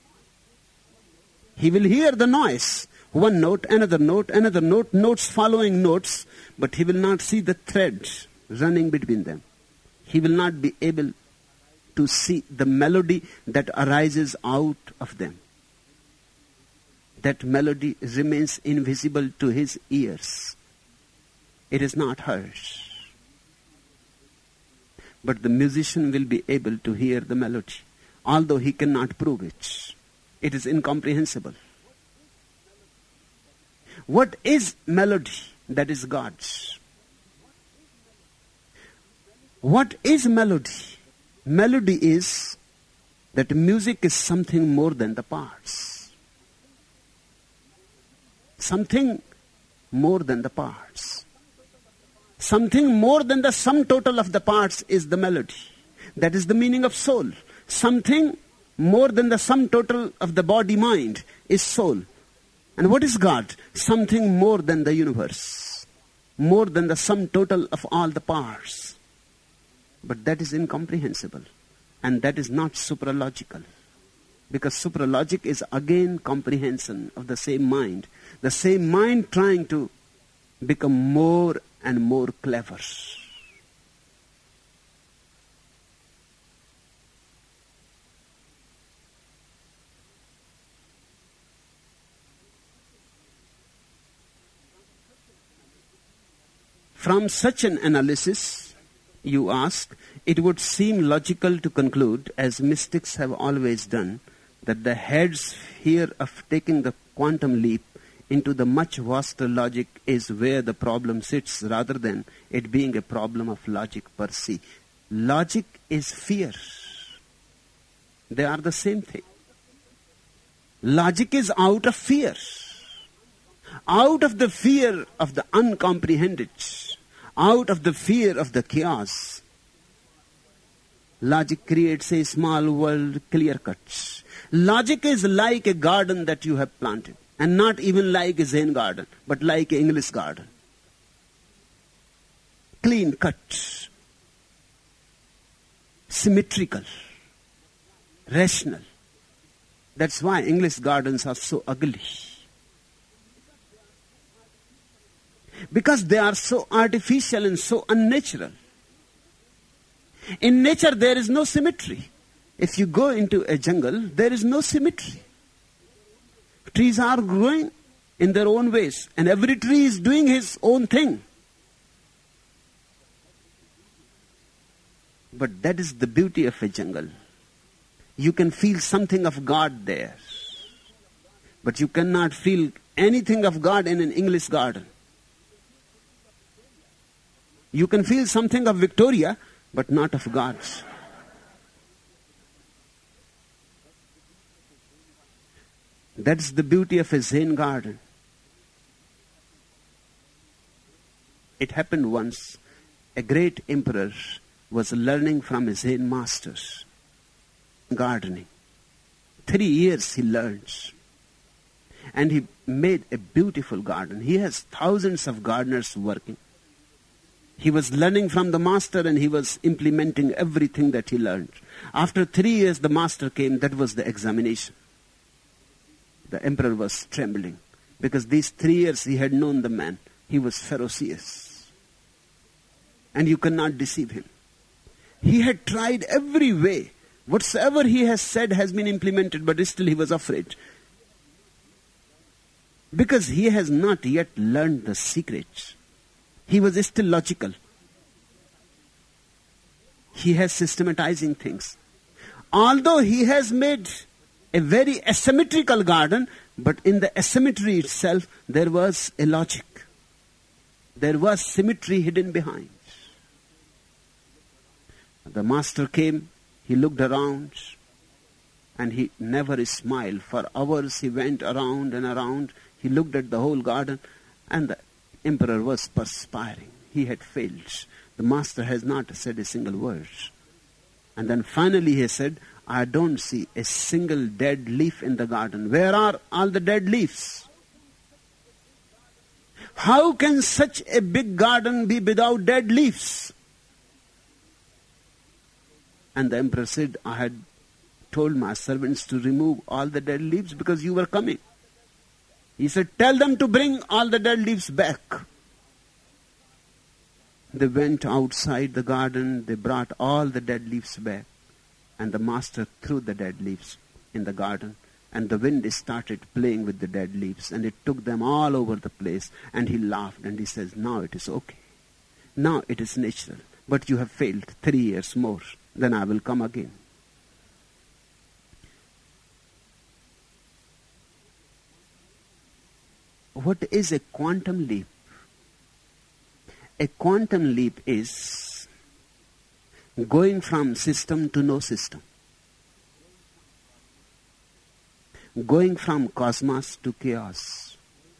He will hear the noise. One note, another note, notes following notes. But he will not see the threads running between them. He will not be able to see the melody that arises out of them. That melody remains invisible to his ears. It is not heard. But the musician will be able to hear the melody, although he cannot prove it. It is incomprehensible. What is melody? That is God's. What is melody? Melody is that music is something more than the parts. Something more than the parts. Something more than the sum total of the parts is the melody. That is the meaning of soul. Something more than the sum total of the body-mind is soul. And what is God? Something more than the universe. More than the sum total of all the parts. But that is incomprehensible. And that is not supralogical. Because supralogic is again comprehension of the same mind. The same mind trying to become more and more clever. From such an analysis, you ask, it would seem logical to conclude, as mystics have always done, that the head's fear of taking the quantum leap into the much vaster logic is where the problem sits, rather than it being a problem of logic per se. Logic is fear. They are the same thing. Logic is out of fear. Out of the fear of the uncomprehended. Out of the fear of the chaos. Logic creates a small world clear-cut. Logic is like a garden that you have planted. And not even like a Zen garden, but like an English garden. Clean cut. Symmetrical. Rational. That's why English gardens are so ugly. Because they are so artificial and so unnatural. In nature there is no symmetry. If you go into a jungle, there is no symmetry. Trees are growing in their own ways, and every tree is doing his own thing. But that is the beauty of a jungle. You can feel something of God there. But you cannot feel anything of God in an English garden. You can feel something of Victoria, but not of God. That's the beauty of a Zen garden. It happened once. A great emperor was learning from a Zen master. Gardening. 3 years he learned. And he made a beautiful garden. He has thousands of gardeners working. He was learning from the master and he was implementing everything that he learned. After 3 years the master came. That was the examination. The emperor was trembling because these 3 years he had known the man. He was ferocious. And you cannot deceive him. He had tried every way. Whatsoever he has said has been implemented, but still he was afraid. Because he has not yet learned the secret. He was still logical. He has systematizing things. Although he has made a very asymmetrical garden, but in the asymmetry itself, there was a logic. There was symmetry hidden behind. The master came, he looked around, and he never smiled. For hours he went around and around. He looked at the whole garden, and the emperor was perspiring. He had failed. The master has not said a single word. And then finally he said, I don't see a single dead leaf in the garden. Where are all the dead leaves? How can such a big garden be without dead leaves? And the emperor said, I had told my servants to remove all the dead leaves because you were coming. He said, tell them to bring all the dead leaves back. They went outside the garden, they brought all the dead leaves back. And the master threw the dead leaves in the garden. And the wind started playing with the dead leaves. And it took them all over the place. And he laughed and he says, now it is okay. Now it is natural. But you have failed 3 years more. Then I will come again. What is a quantum leap? A quantum leap is going from system to no system. Going from cosmos to chaos.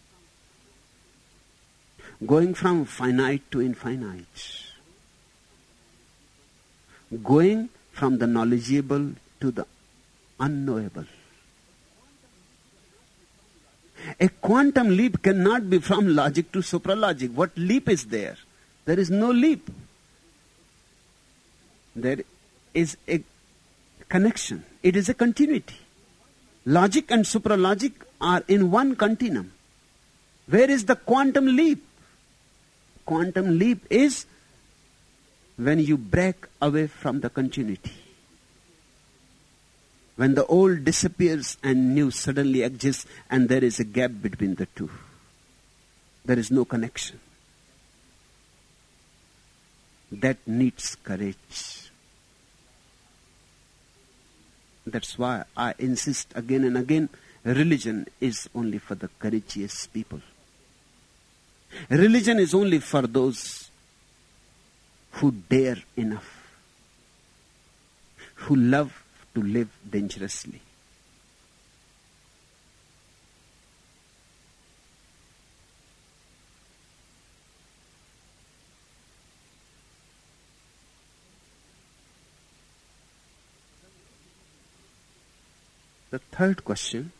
Going from finite to infinite. Going from the knowledgeable to the unknowable. A quantum leap cannot be from logic to supralogic. What leap is there? There is no leap. There is a connection. It is a continuity. Logic and supralogic are in one continuum. Where is the quantum leap? Quantum leap is when you break away from the continuity. When the old disappears and new suddenly exists and there is a gap between the two. There is no connection. That needs courage. That's why I insist again and again, religion is only for the courageous people. Religion is only for those who dare enough, who love to live dangerously. The third question,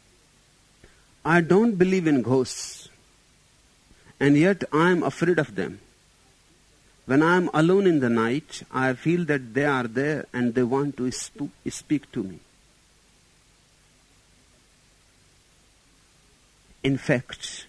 I don't believe in ghosts, and yet I am afraid of them. When I am alone in the night, I feel that they are there and they want to speak to me. In fact,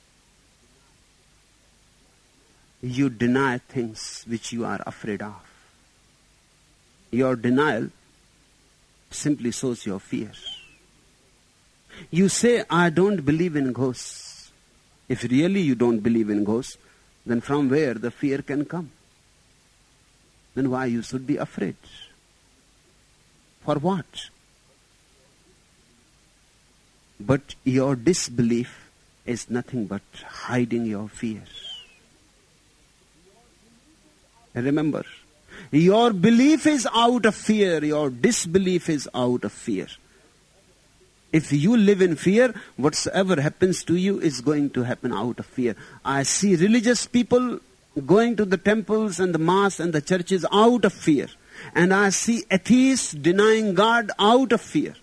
you deny things which you are afraid of. Your denial simply shows your fear. You say, I don't believe in ghosts. If really you don't believe in ghosts, then from where the fear can come? Then why you should be afraid? For what? But your disbelief is nothing but hiding your fear. Remember, your belief is out of fear, your disbelief is out of fear. If you live in fear, whatsoever happens to you is going to happen out of fear. I see religious people going to the temples and the mass and the churches out of fear. And I see atheists denying God out of fear.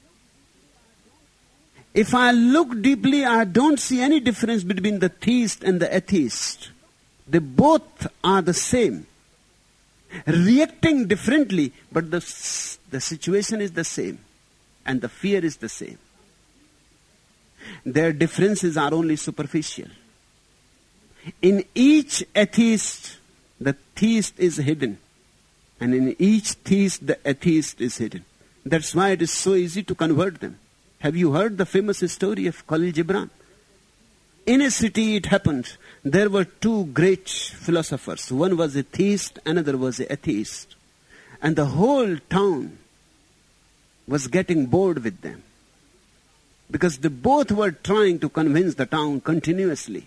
If I look deeply, I don't see any difference between the theist and the atheist. They both are the same. Reacting differently, but the situation is the same. And the fear is the same. Their differences are only superficial. In each atheist, the theist is hidden. And in each theist, the atheist is hidden. That's why it is so easy to convert them. Have you heard the famous story of Khalil Gibran? In a city it happened. There were two great philosophers. One was a theist, another was an atheist. And the whole town was getting bored with them. Because they both were trying to convince the town continuously.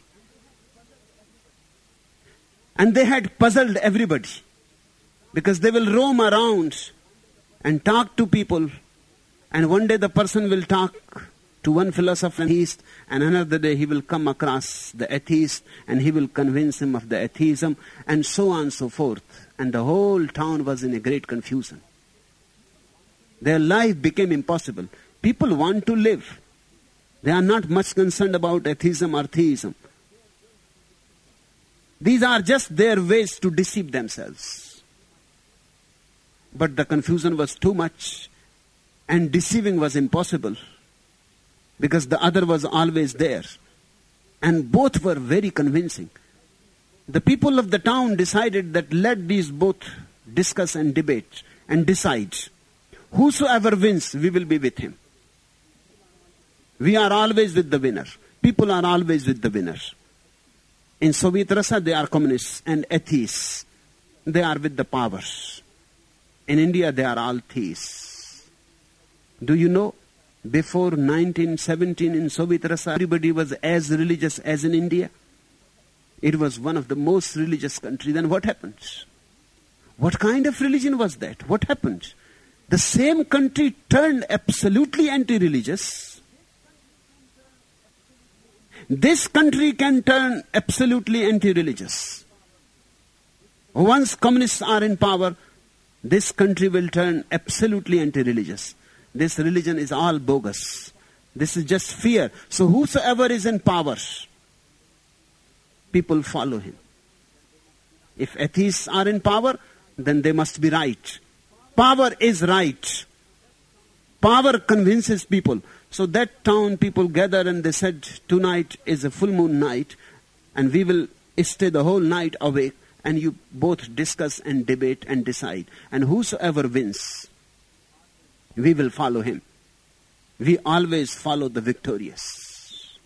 And they had puzzled everybody. Because they will roam around and talk to people. And one day the person will talk to one philosopher and atheist, and another day he will come across the atheist and he will convince him of the atheism, and so on and so forth. And the whole town was in a great confusion. Their life became impossible. People want to live. They are not much concerned about atheism or theism. These are just their ways to deceive themselves. But the confusion was too much, and deceiving was impossible, because the other was always there. And both were very convincing. The people of the town decided that let these both discuss and debate and decide. Whosoever wins, we will be with him. We are always with the winner. People are always with the winner. In Soviet Russia, they are communists and atheists. They are with the powers. In India, they are all theists. Do you know, before 1917 in Soviet Russia, everybody was as religious as in India. It was one of the most religious countries. Then what happened? What kind of religion was that? What happened? The same country turned absolutely anti-religious. This country can turn absolutely anti-religious. Once communists are in power, this country will turn absolutely anti-religious. This religion is all bogus. This is just fear. So whosoever is in power, people follow him. If atheists are in power, then they must be right. Power is right. Power convinces people. So that town people gathered and they said, tonight is a full moon night and we will stay the whole night awake and you both discuss and debate and decide. And whosoever wins, we will follow him. We always follow the victorious.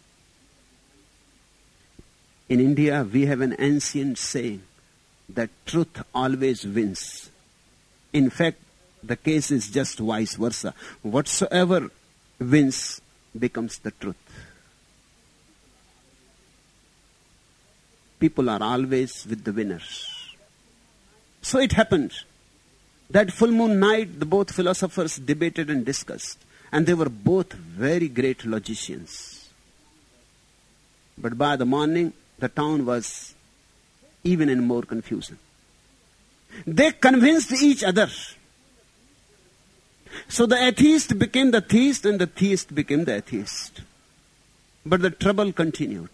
In India, we have an ancient saying that truth always wins. In fact, the case is just vice versa. Whatsoever wins becomes the truth. People are always with the winners. So it happened. That full moon night, the both philosophers debated and discussed. And they were both very great logicians. But by the morning, the town was even in more confusion. They convinced each other. So the atheist became the theist and the theist became the atheist. But the trouble continued.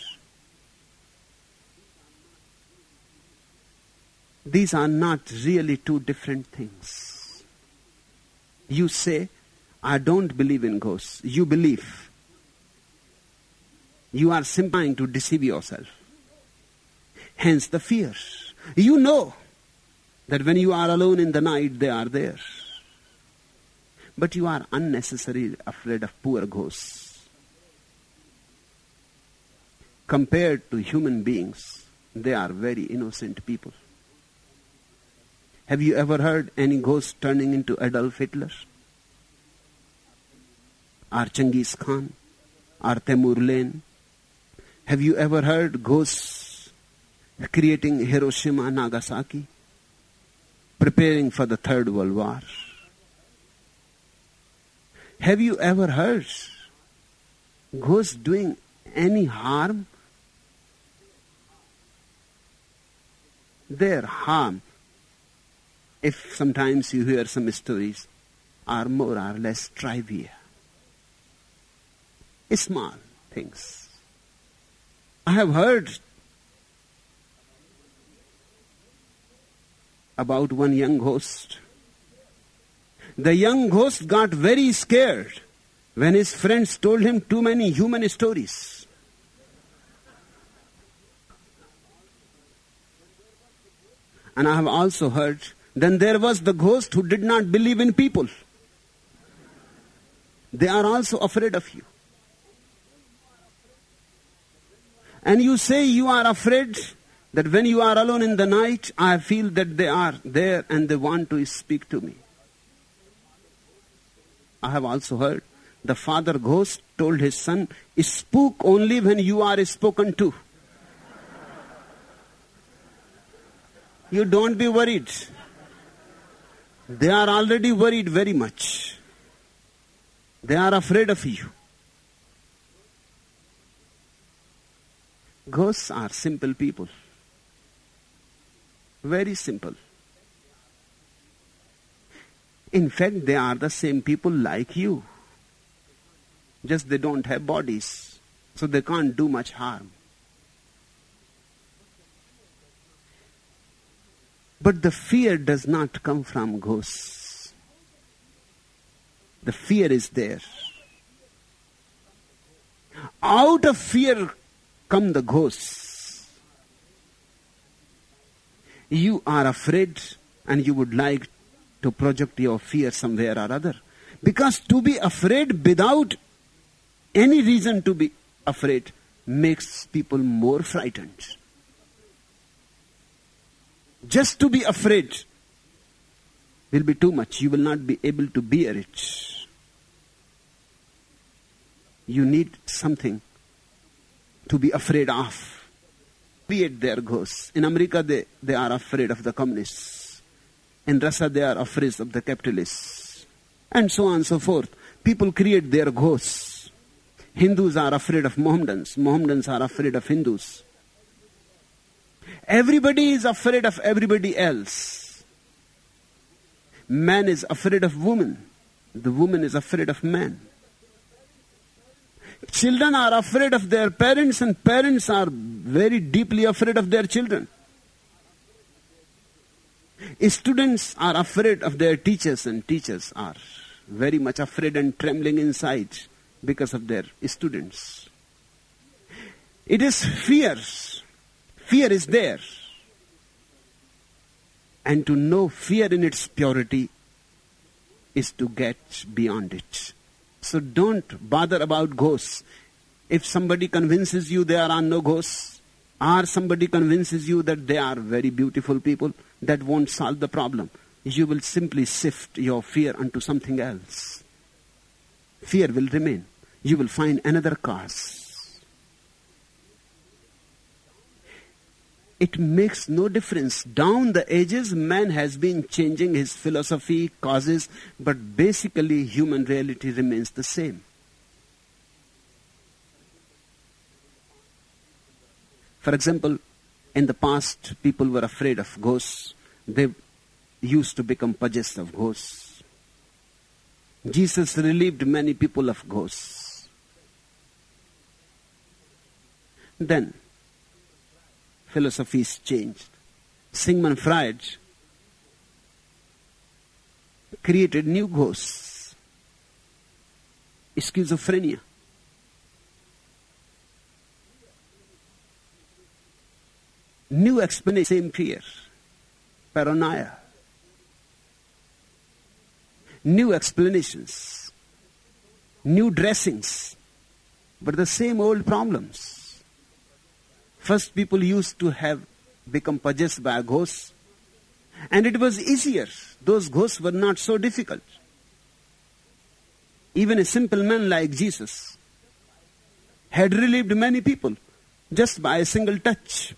These are not really two different things. You say, I don't believe in ghosts. You believe. You are simply trying to deceive yourself. Hence the fear. You know that when you are alone in the night, they are there. But you are unnecessarily afraid of poor ghosts. Compared to human beings, they are very innocent people. Have you ever heard any ghost turning into Adolf Hitler? Or Genghis Khan? Or Timur Lane? Have you ever heard ghosts creating Hiroshima, Nagasaki? Preparing for the Third World War? Have you ever heard ghosts doing any harm? Their harm, if sometimes you hear some stories, are more or less trivial. Small things. I have heard about one young ghost. The young ghost got very scared when his friends told him too many human stories. And I have also heard, then there was the ghost who did not believe in people. They are also afraid of you. And you say you are afraid that when you are alone in the night, I feel that they are there and they want to speak to me. I have also heard the father ghost told his son, spook only when you are spoken to. You don't be worried. They are already worried very much. They are afraid of you. Ghosts are simple people. Very simple. In fact, they are the same people like you. Just they don't have bodies, so they can't do much harm. But the fear does not come from ghosts. The fear is there. Out of fear come the ghosts. You are afraid and you would like to project your fear somewhere or other. Because to be afraid without any reason to be afraid makes people more frightened. Just to be afraid will be too much. You will not be able to bear it. You need something to be afraid of. Create their ghosts. In America, they are afraid of the communists. In Russia, they are afraid of the capitalists. And so on and so forth. People create their ghosts. Hindus are afraid of Mohammedans. Mohammedans are afraid of Hindus. Everybody is afraid of everybody else. Man is afraid of woman. The woman is afraid of man. Children are afraid of their parents, and parents are very deeply afraid of their children. Students are afraid of their teachers, and teachers are very much afraid and trembling inside because of their students. It is fear. Fear is there. And to know fear in its purity is to get beyond it. So don't bother about ghosts. If somebody convinces you there are no ghosts, or somebody convinces you that they are very beautiful people, that won't solve the problem. You will simply shift your fear onto something else. Fear will remain. You will find another cause. It makes no difference. Down the ages, man has been changing his philosophy, causes, but basically human reality remains the same. For example, in the past, people were afraid of ghosts. They used to become possessed of ghosts. Jesus relieved many people of ghosts. Then, philosophies changed. Sigmund Freud created new ghosts. Schizophrenia. New explanation, same fear. Paranoia. New explanations. New dressings. But the same old problems. First, people used to have become possessed by a ghost, and it was easier. Those ghosts were not so difficult. Even a simple man like Jesus had relieved many people just by a single touch.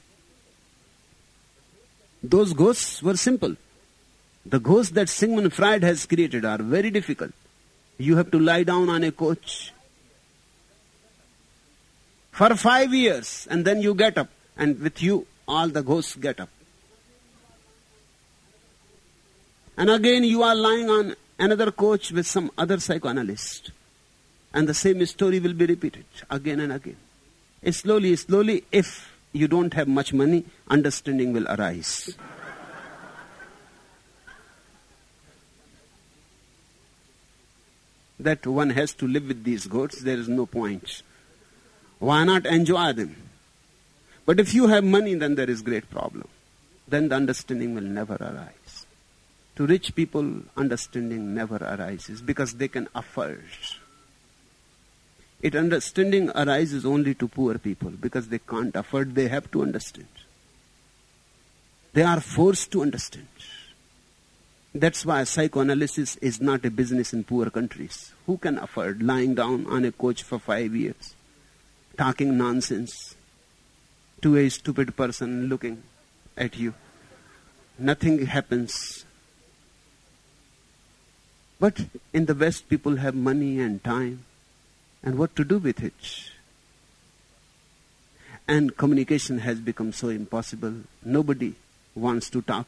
Those ghosts were simple. The ghosts that Sigmund Freud has created are very difficult. You have to lie down on a couch for 5 years, and then you get up, and with you, all the ghosts get up. And again, you are lying on another couch with some other psychoanalyst, and the same story will be repeated again and again. Slowly, if you don't have much money, understanding will arise. That one has to live with these ghosts, there is no point. Why not enjoy them? But if you have money, then there is great problem. Then the understanding will never arise. To rich people, understanding never arises because they can afford. Understanding arises only to poor people because they can't afford, they have to understand. They are forced to understand. That's why psychoanalysis is not a business in poor countries. Who can afford lying down on a couch for 5 years? Talking nonsense to a stupid person looking at you. Nothing happens. But in the West, people have money and time, and what to do with it? And communication has become so impossible. Nobody wants to talk.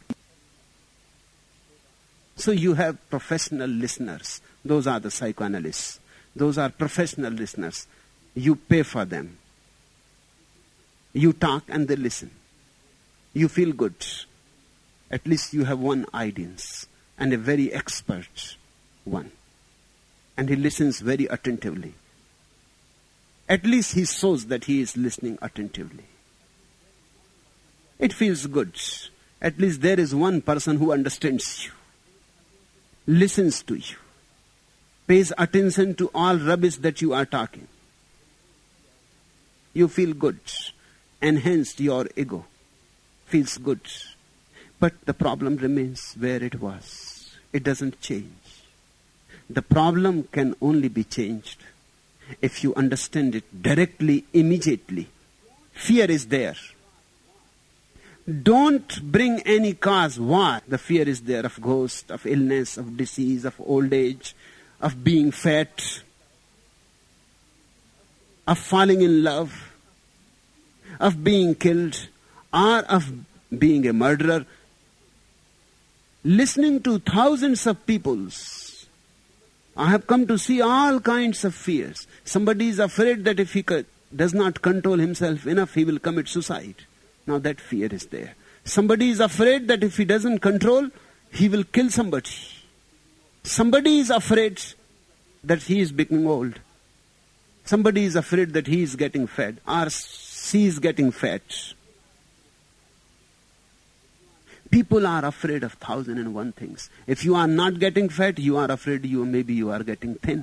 So you have professional listeners. Those are the psychoanalysts. Those are professional listeners. You pay for them. You talk and they listen. You feel good. At least you have one audience, and a very expert one. And he listens very attentively. At least he shows that he is listening attentively. It feels good. At least there is one person who understands you, listens to you, pays attention to all rubbish that you are talking. You feel good. Enhanced your ego. Feels good. But the problem remains where it was. It doesn't change. The problem can only be changed if you understand it directly, immediately. Fear is there. Don't bring any cause why the fear is there of ghost, of illness, of disease, of old age, of being fat, of falling in love, of being killed, or of being a murderer. Listening to thousands of people's, I have come to see all kinds of fears. Somebody is afraid that if he does not control himself enough, he will commit suicide. Now that fear is there. Somebody is afraid that if he doesn't control, he will kill somebody. Somebody is afraid that he is becoming old. Somebody is afraid that he is getting fat or she is getting fat. People are afraid of 1,001 things. If you are not getting fat, you are afraid maybe you are getting thin.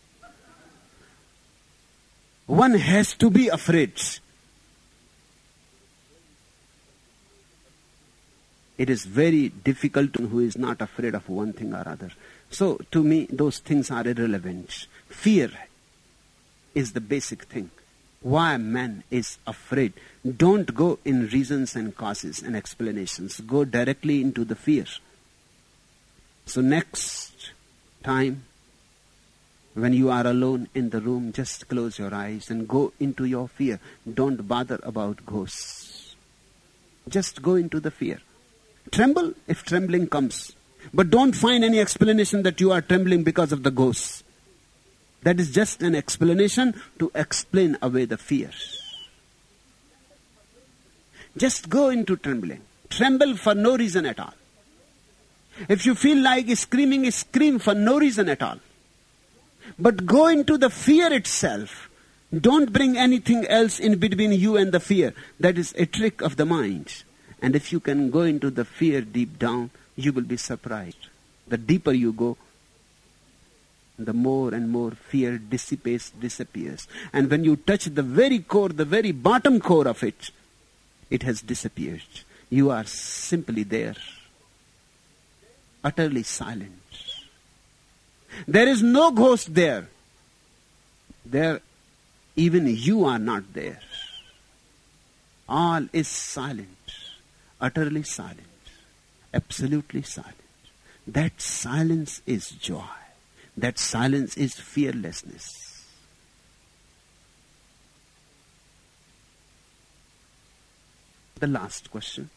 One has to be afraid. It is very difficult to who is not afraid of one thing or other. So to me, those things are irrelevant. Fear is the basic thing. Why man is afraid. Don't go in reasons and causes and explanations. Go directly into the fear. So next time, when you are alone in the room, just close your eyes and go into your fear. Don't bother about ghosts. Just go into the fear. Tremble if trembling comes. But don't find any explanation that you are trembling because of the ghosts. That is just an explanation to explain away the fear. Just go into trembling. Tremble for no reason at all. If you feel like screaming, scream for no reason at all. But go into the fear itself. Don't bring anything else in between you and the fear. That is a trick of the mind. And if you can go into the fear deep down, you will be surprised. The deeper you go, the more and more fear disappears. And when you touch the very core, the very bottom core of it, it has disappeared. You are simply there, utterly silent. There is no ghost there. There, even you are not there. All is silent, utterly silent, absolutely silent. That silence is joy. That silence is fearlessness. The last question.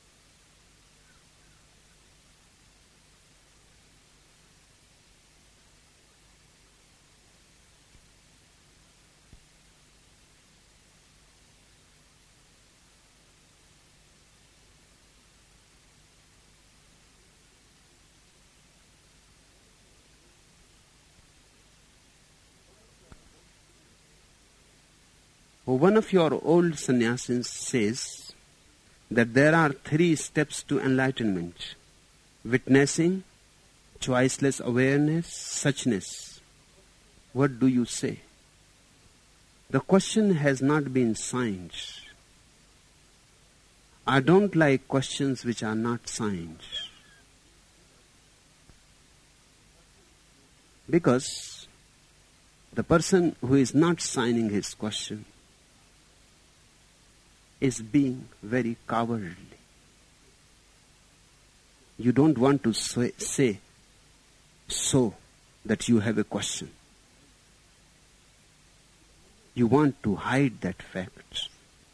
One of your old sannyasis says that there are 3 steps to enlightenment: witnessing, choiceless awareness, suchness. What do you say? The question has not been signed. I don't like questions which are not signed. Because the person who is not signing his question is being very cowardly. You don't want to say so that you have a question. You want to hide that fact.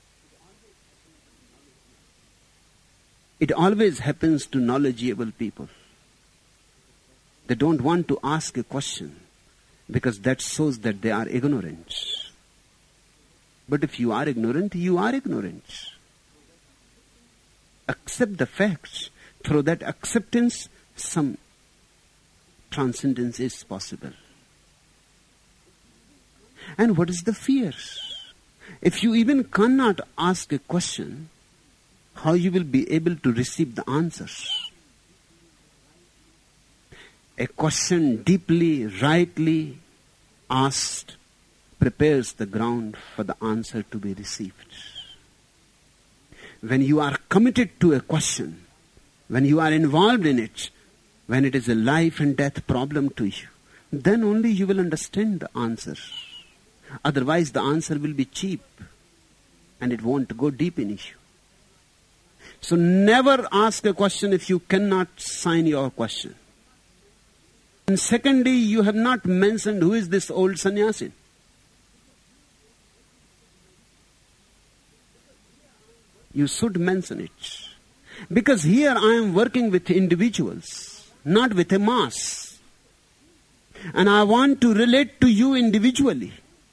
It always happens to knowledgeable people. They don't want to ask a question because that shows that they are ignorant. But if you are ignorant, you are ignorant. Accept the facts. Through that acceptance, some transcendence is possible. And what is the fear? If you even cannot ask a question, how you will be able to receive the answers? A question deeply, rightly asked prepares the ground for the answer to be received. When you are committed to a question, when you are involved in it, when it is a life and death problem to you, then only you will understand the answer. Otherwise the answer will be cheap and it won't go deep in you. So never ask a question if you cannot sign your question. And secondly, you have not mentioned who is this old sannyasi. You should mention it. Because here I am working with individuals, not with a mass. And I want to relate to you individually.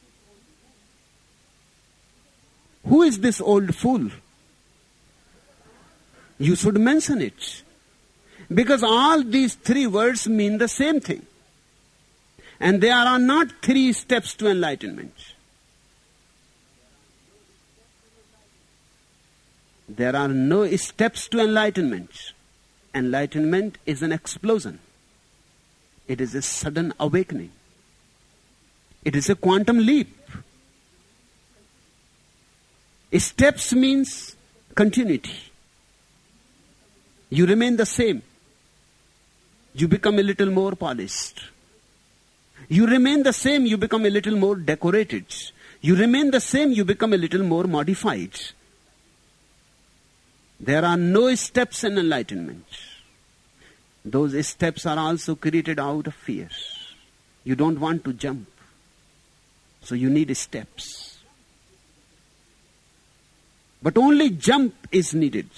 Who is this old fool? You should mention it. Because all these three words mean the same thing. And there are not 3 steps to enlightenment. There are no steps to enlightenment. Enlightenment is an explosion. It is a sudden awakening. It is a quantum leap. Steps means continuity. You remain the same. You become a little more polished. You remain the same, you become a little more decorated. You remain the same, you become a little more modified. There are no steps in enlightenment. Those steps are also created out of fear. You don't want to jump. So you need steps. But only jump is needed.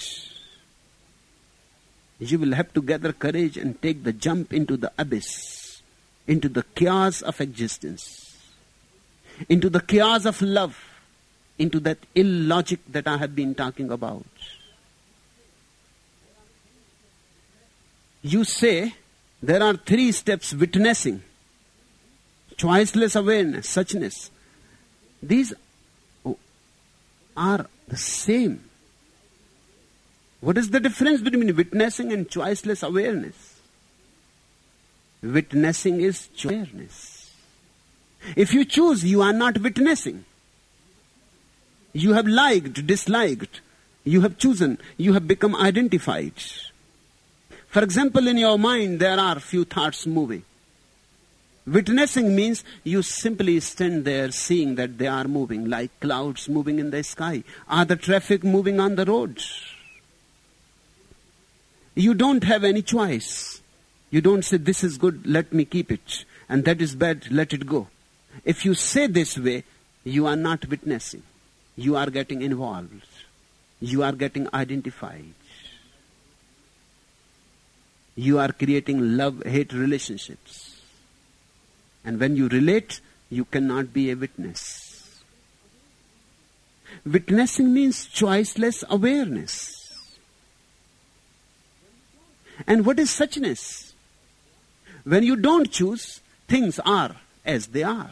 You will have to gather courage and take the jump into the abyss, into the chaos of existence, into the chaos of love, into that illogic that I have been talking about. You say there are 3 steps: witnessing, choiceless awareness, suchness. These are the same. What is the difference between witnessing and choiceless awareness? Witnessing is awareness. If you choose, you are not witnessing. You have liked, disliked. You have chosen. You have become identified. For example, in your mind, there are few thoughts moving. Witnessing means you simply stand there seeing that they are moving, like clouds moving in the sky, or the traffic moving on the roads. You don't have any choice. You don't say, this is good, let me keep it, and that is bad, let it go. If you say this way, you are not witnessing. You are getting involved. You are getting identified. You are creating love-hate relationships. And when you relate, you cannot be a witness. Witnessing means choiceless awareness. And what is suchness? When you don't choose, things are as they are.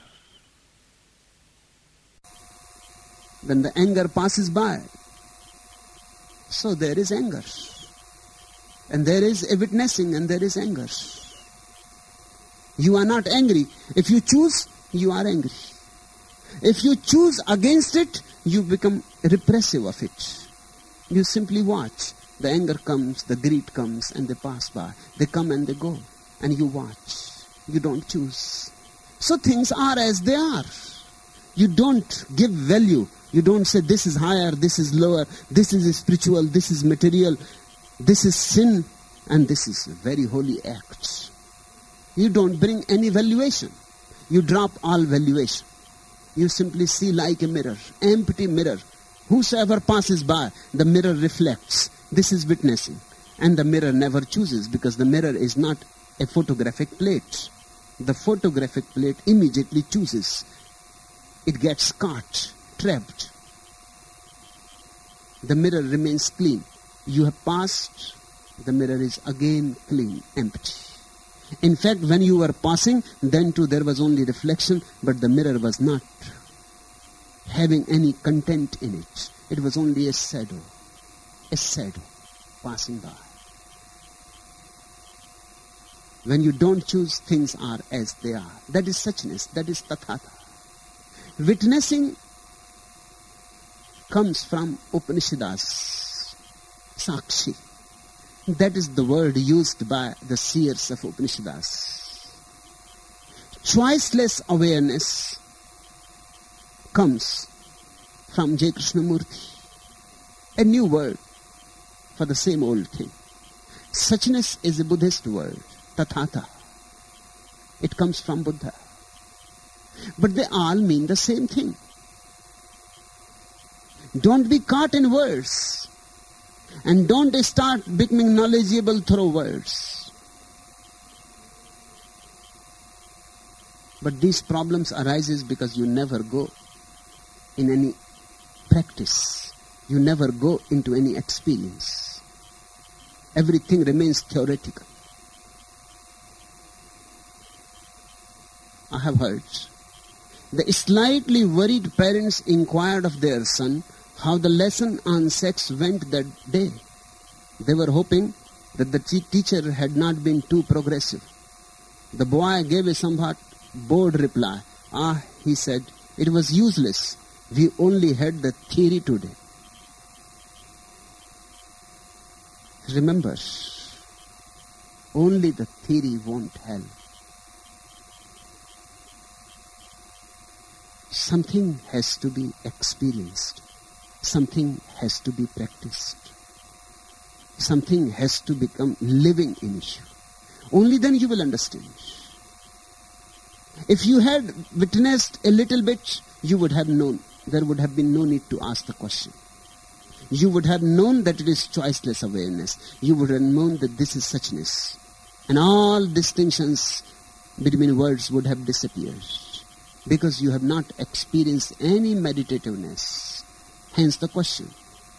When the anger passes by, so there is anger. And there is a witnessing and there is anger. You are not angry. If you choose, you are angry. If you choose against it, you become repressive of it. You simply watch. The anger comes, the greed comes, and they pass by. They come and they go. And you watch. You don't choose. So things are as they are. You don't give value. You don't say this is higher, this is lower, this is spiritual, this is material, this is sin, and this is very holy acts. You don't bring any valuation. You drop all valuation. You simply see like a mirror, empty mirror. Whosoever passes by, the mirror reflects. This is witnessing. And the mirror never chooses, because the mirror is not a photographic plate. The photographic plate immediately chooses. It gets caught, trapped. The mirror remains clean. You have passed the mirror is again clean, empty. In fact, when you were passing, then too there was only reflection, but the mirror was not having any content in it. It was only a shadow passing by. When you don't choose, things are as they are. That is suchness, that is tathata. Witnessing comes from Upanishads, Sakshi. That is the word used by the seers of Upanishads. Choiceless awareness comes from J. Krishnamurti. A new word for the same old thing. Suchness is a Buddhist word, tathata. It comes from Buddha. But they all mean the same thing. Don't be caught in words. And don't start becoming knowledgeable through words. But these problems arises because you never go in any practice. You never go into any experience. Everything remains theoretical. I have heard the slightly worried parents inquired of their son how the lesson on sex went that day. They were hoping that the teacher had not been too progressive. The boy gave a somewhat bored reply. He said, it was useless. We only had the theory today. Remember, only the theory won't help. Something has to be experienced. Something has to be practiced. Something has to become living in you. Only then you will understand. If you had witnessed a little bit, you would have known. There would have been no need to ask the question. You would have known that it is choiceless awareness. You would have known that this is suchness. And all distinctions between words would have disappeared. Because you have not experienced any meditativeness. Hence the question.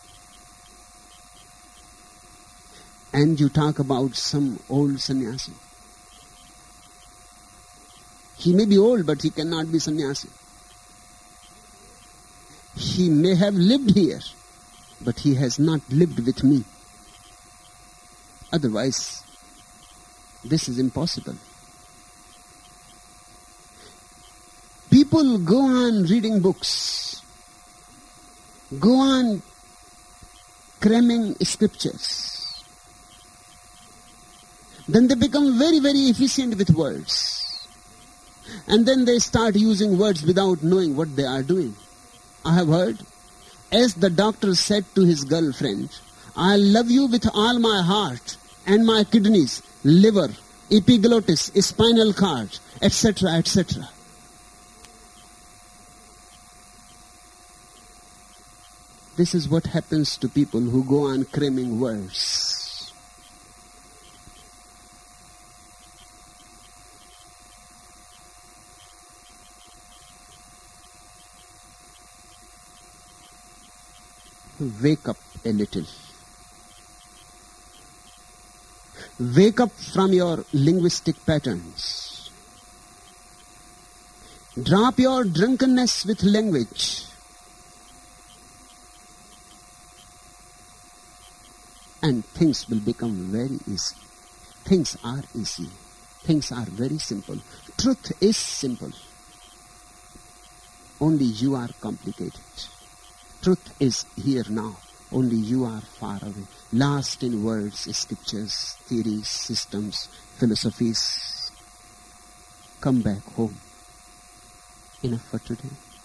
And you talk about some old sannyasi. He may be old, but he cannot be sannyasi. He may have lived here, but he has not lived with me. Otherwise, this is impossible. People go on reading books, go on cramming scriptures. Then they become very, very efficient with words. And then they start using words without knowing what they are doing. I have heard, as the doctor said to his girlfriend, I love you with all my heart and my kidneys, liver, epiglottis, spinal cord, etc., etc. This is what happens to people who go on cramming words. Wake up a little. Wake up from your linguistic patterns. Drop your drunkenness with language. And things will become very easy. Things are easy. Things are very simple. Truth is simple. Only you are complicated. Truth is here now. Only you are far away. Lost in words, scriptures, theories, systems, philosophies. Come back home. Enough for today.